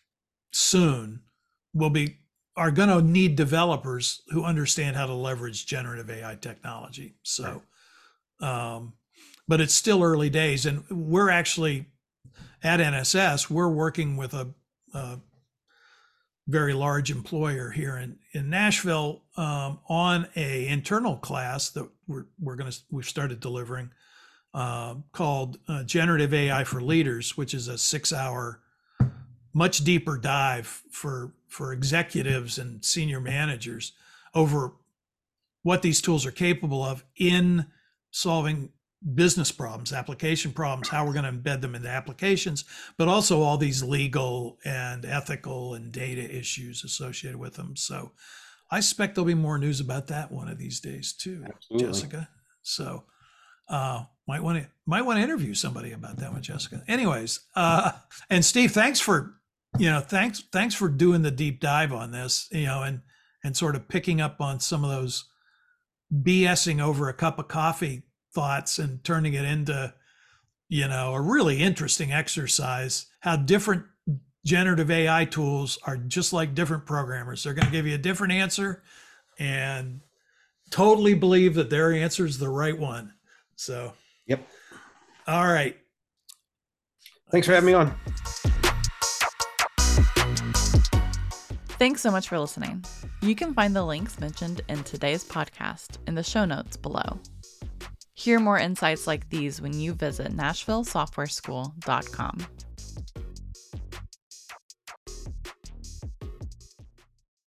[SPEAKER 1] soon will be are going to need developers who understand how to leverage generative A I technology. So, um, but it's still early days, and we're actually at N S S, we're working with a, a very large employer here in, in Nashville um, on a internal class that we're, we're going to, we've started delivering uh, called uh, Generative A I for Leaders, which is a six hour much deeper dive for for executives and senior managers over what these tools are capable of in solving business problems, application problems, how we're going to embed them into applications, but also all these legal and ethical and data issues associated with them. So I suspect there'll be more news about that one of these days too, Absolutely. Jessica. So uh, might want to might want to interview somebody about that one, Jessica. Anyways, uh, and Steve, thanks for you know, thanks, thanks for doing the deep dive on this, you know, and, and sort of picking up on some of those BSing over a cup of coffee thoughts and turning it into, you know, a really interesting exercise, how different generative A I tools are just like different programmers. They're going to give you a different answer and totally believe that their answer is the right one. So,
[SPEAKER 2] Yep.
[SPEAKER 1] All right.
[SPEAKER 2] Thanks for having me on.
[SPEAKER 3] Thanks so much for listening. You can find the links mentioned in today's podcast in the show notes below. Hear more insights like these when you visit nashville software school dot com.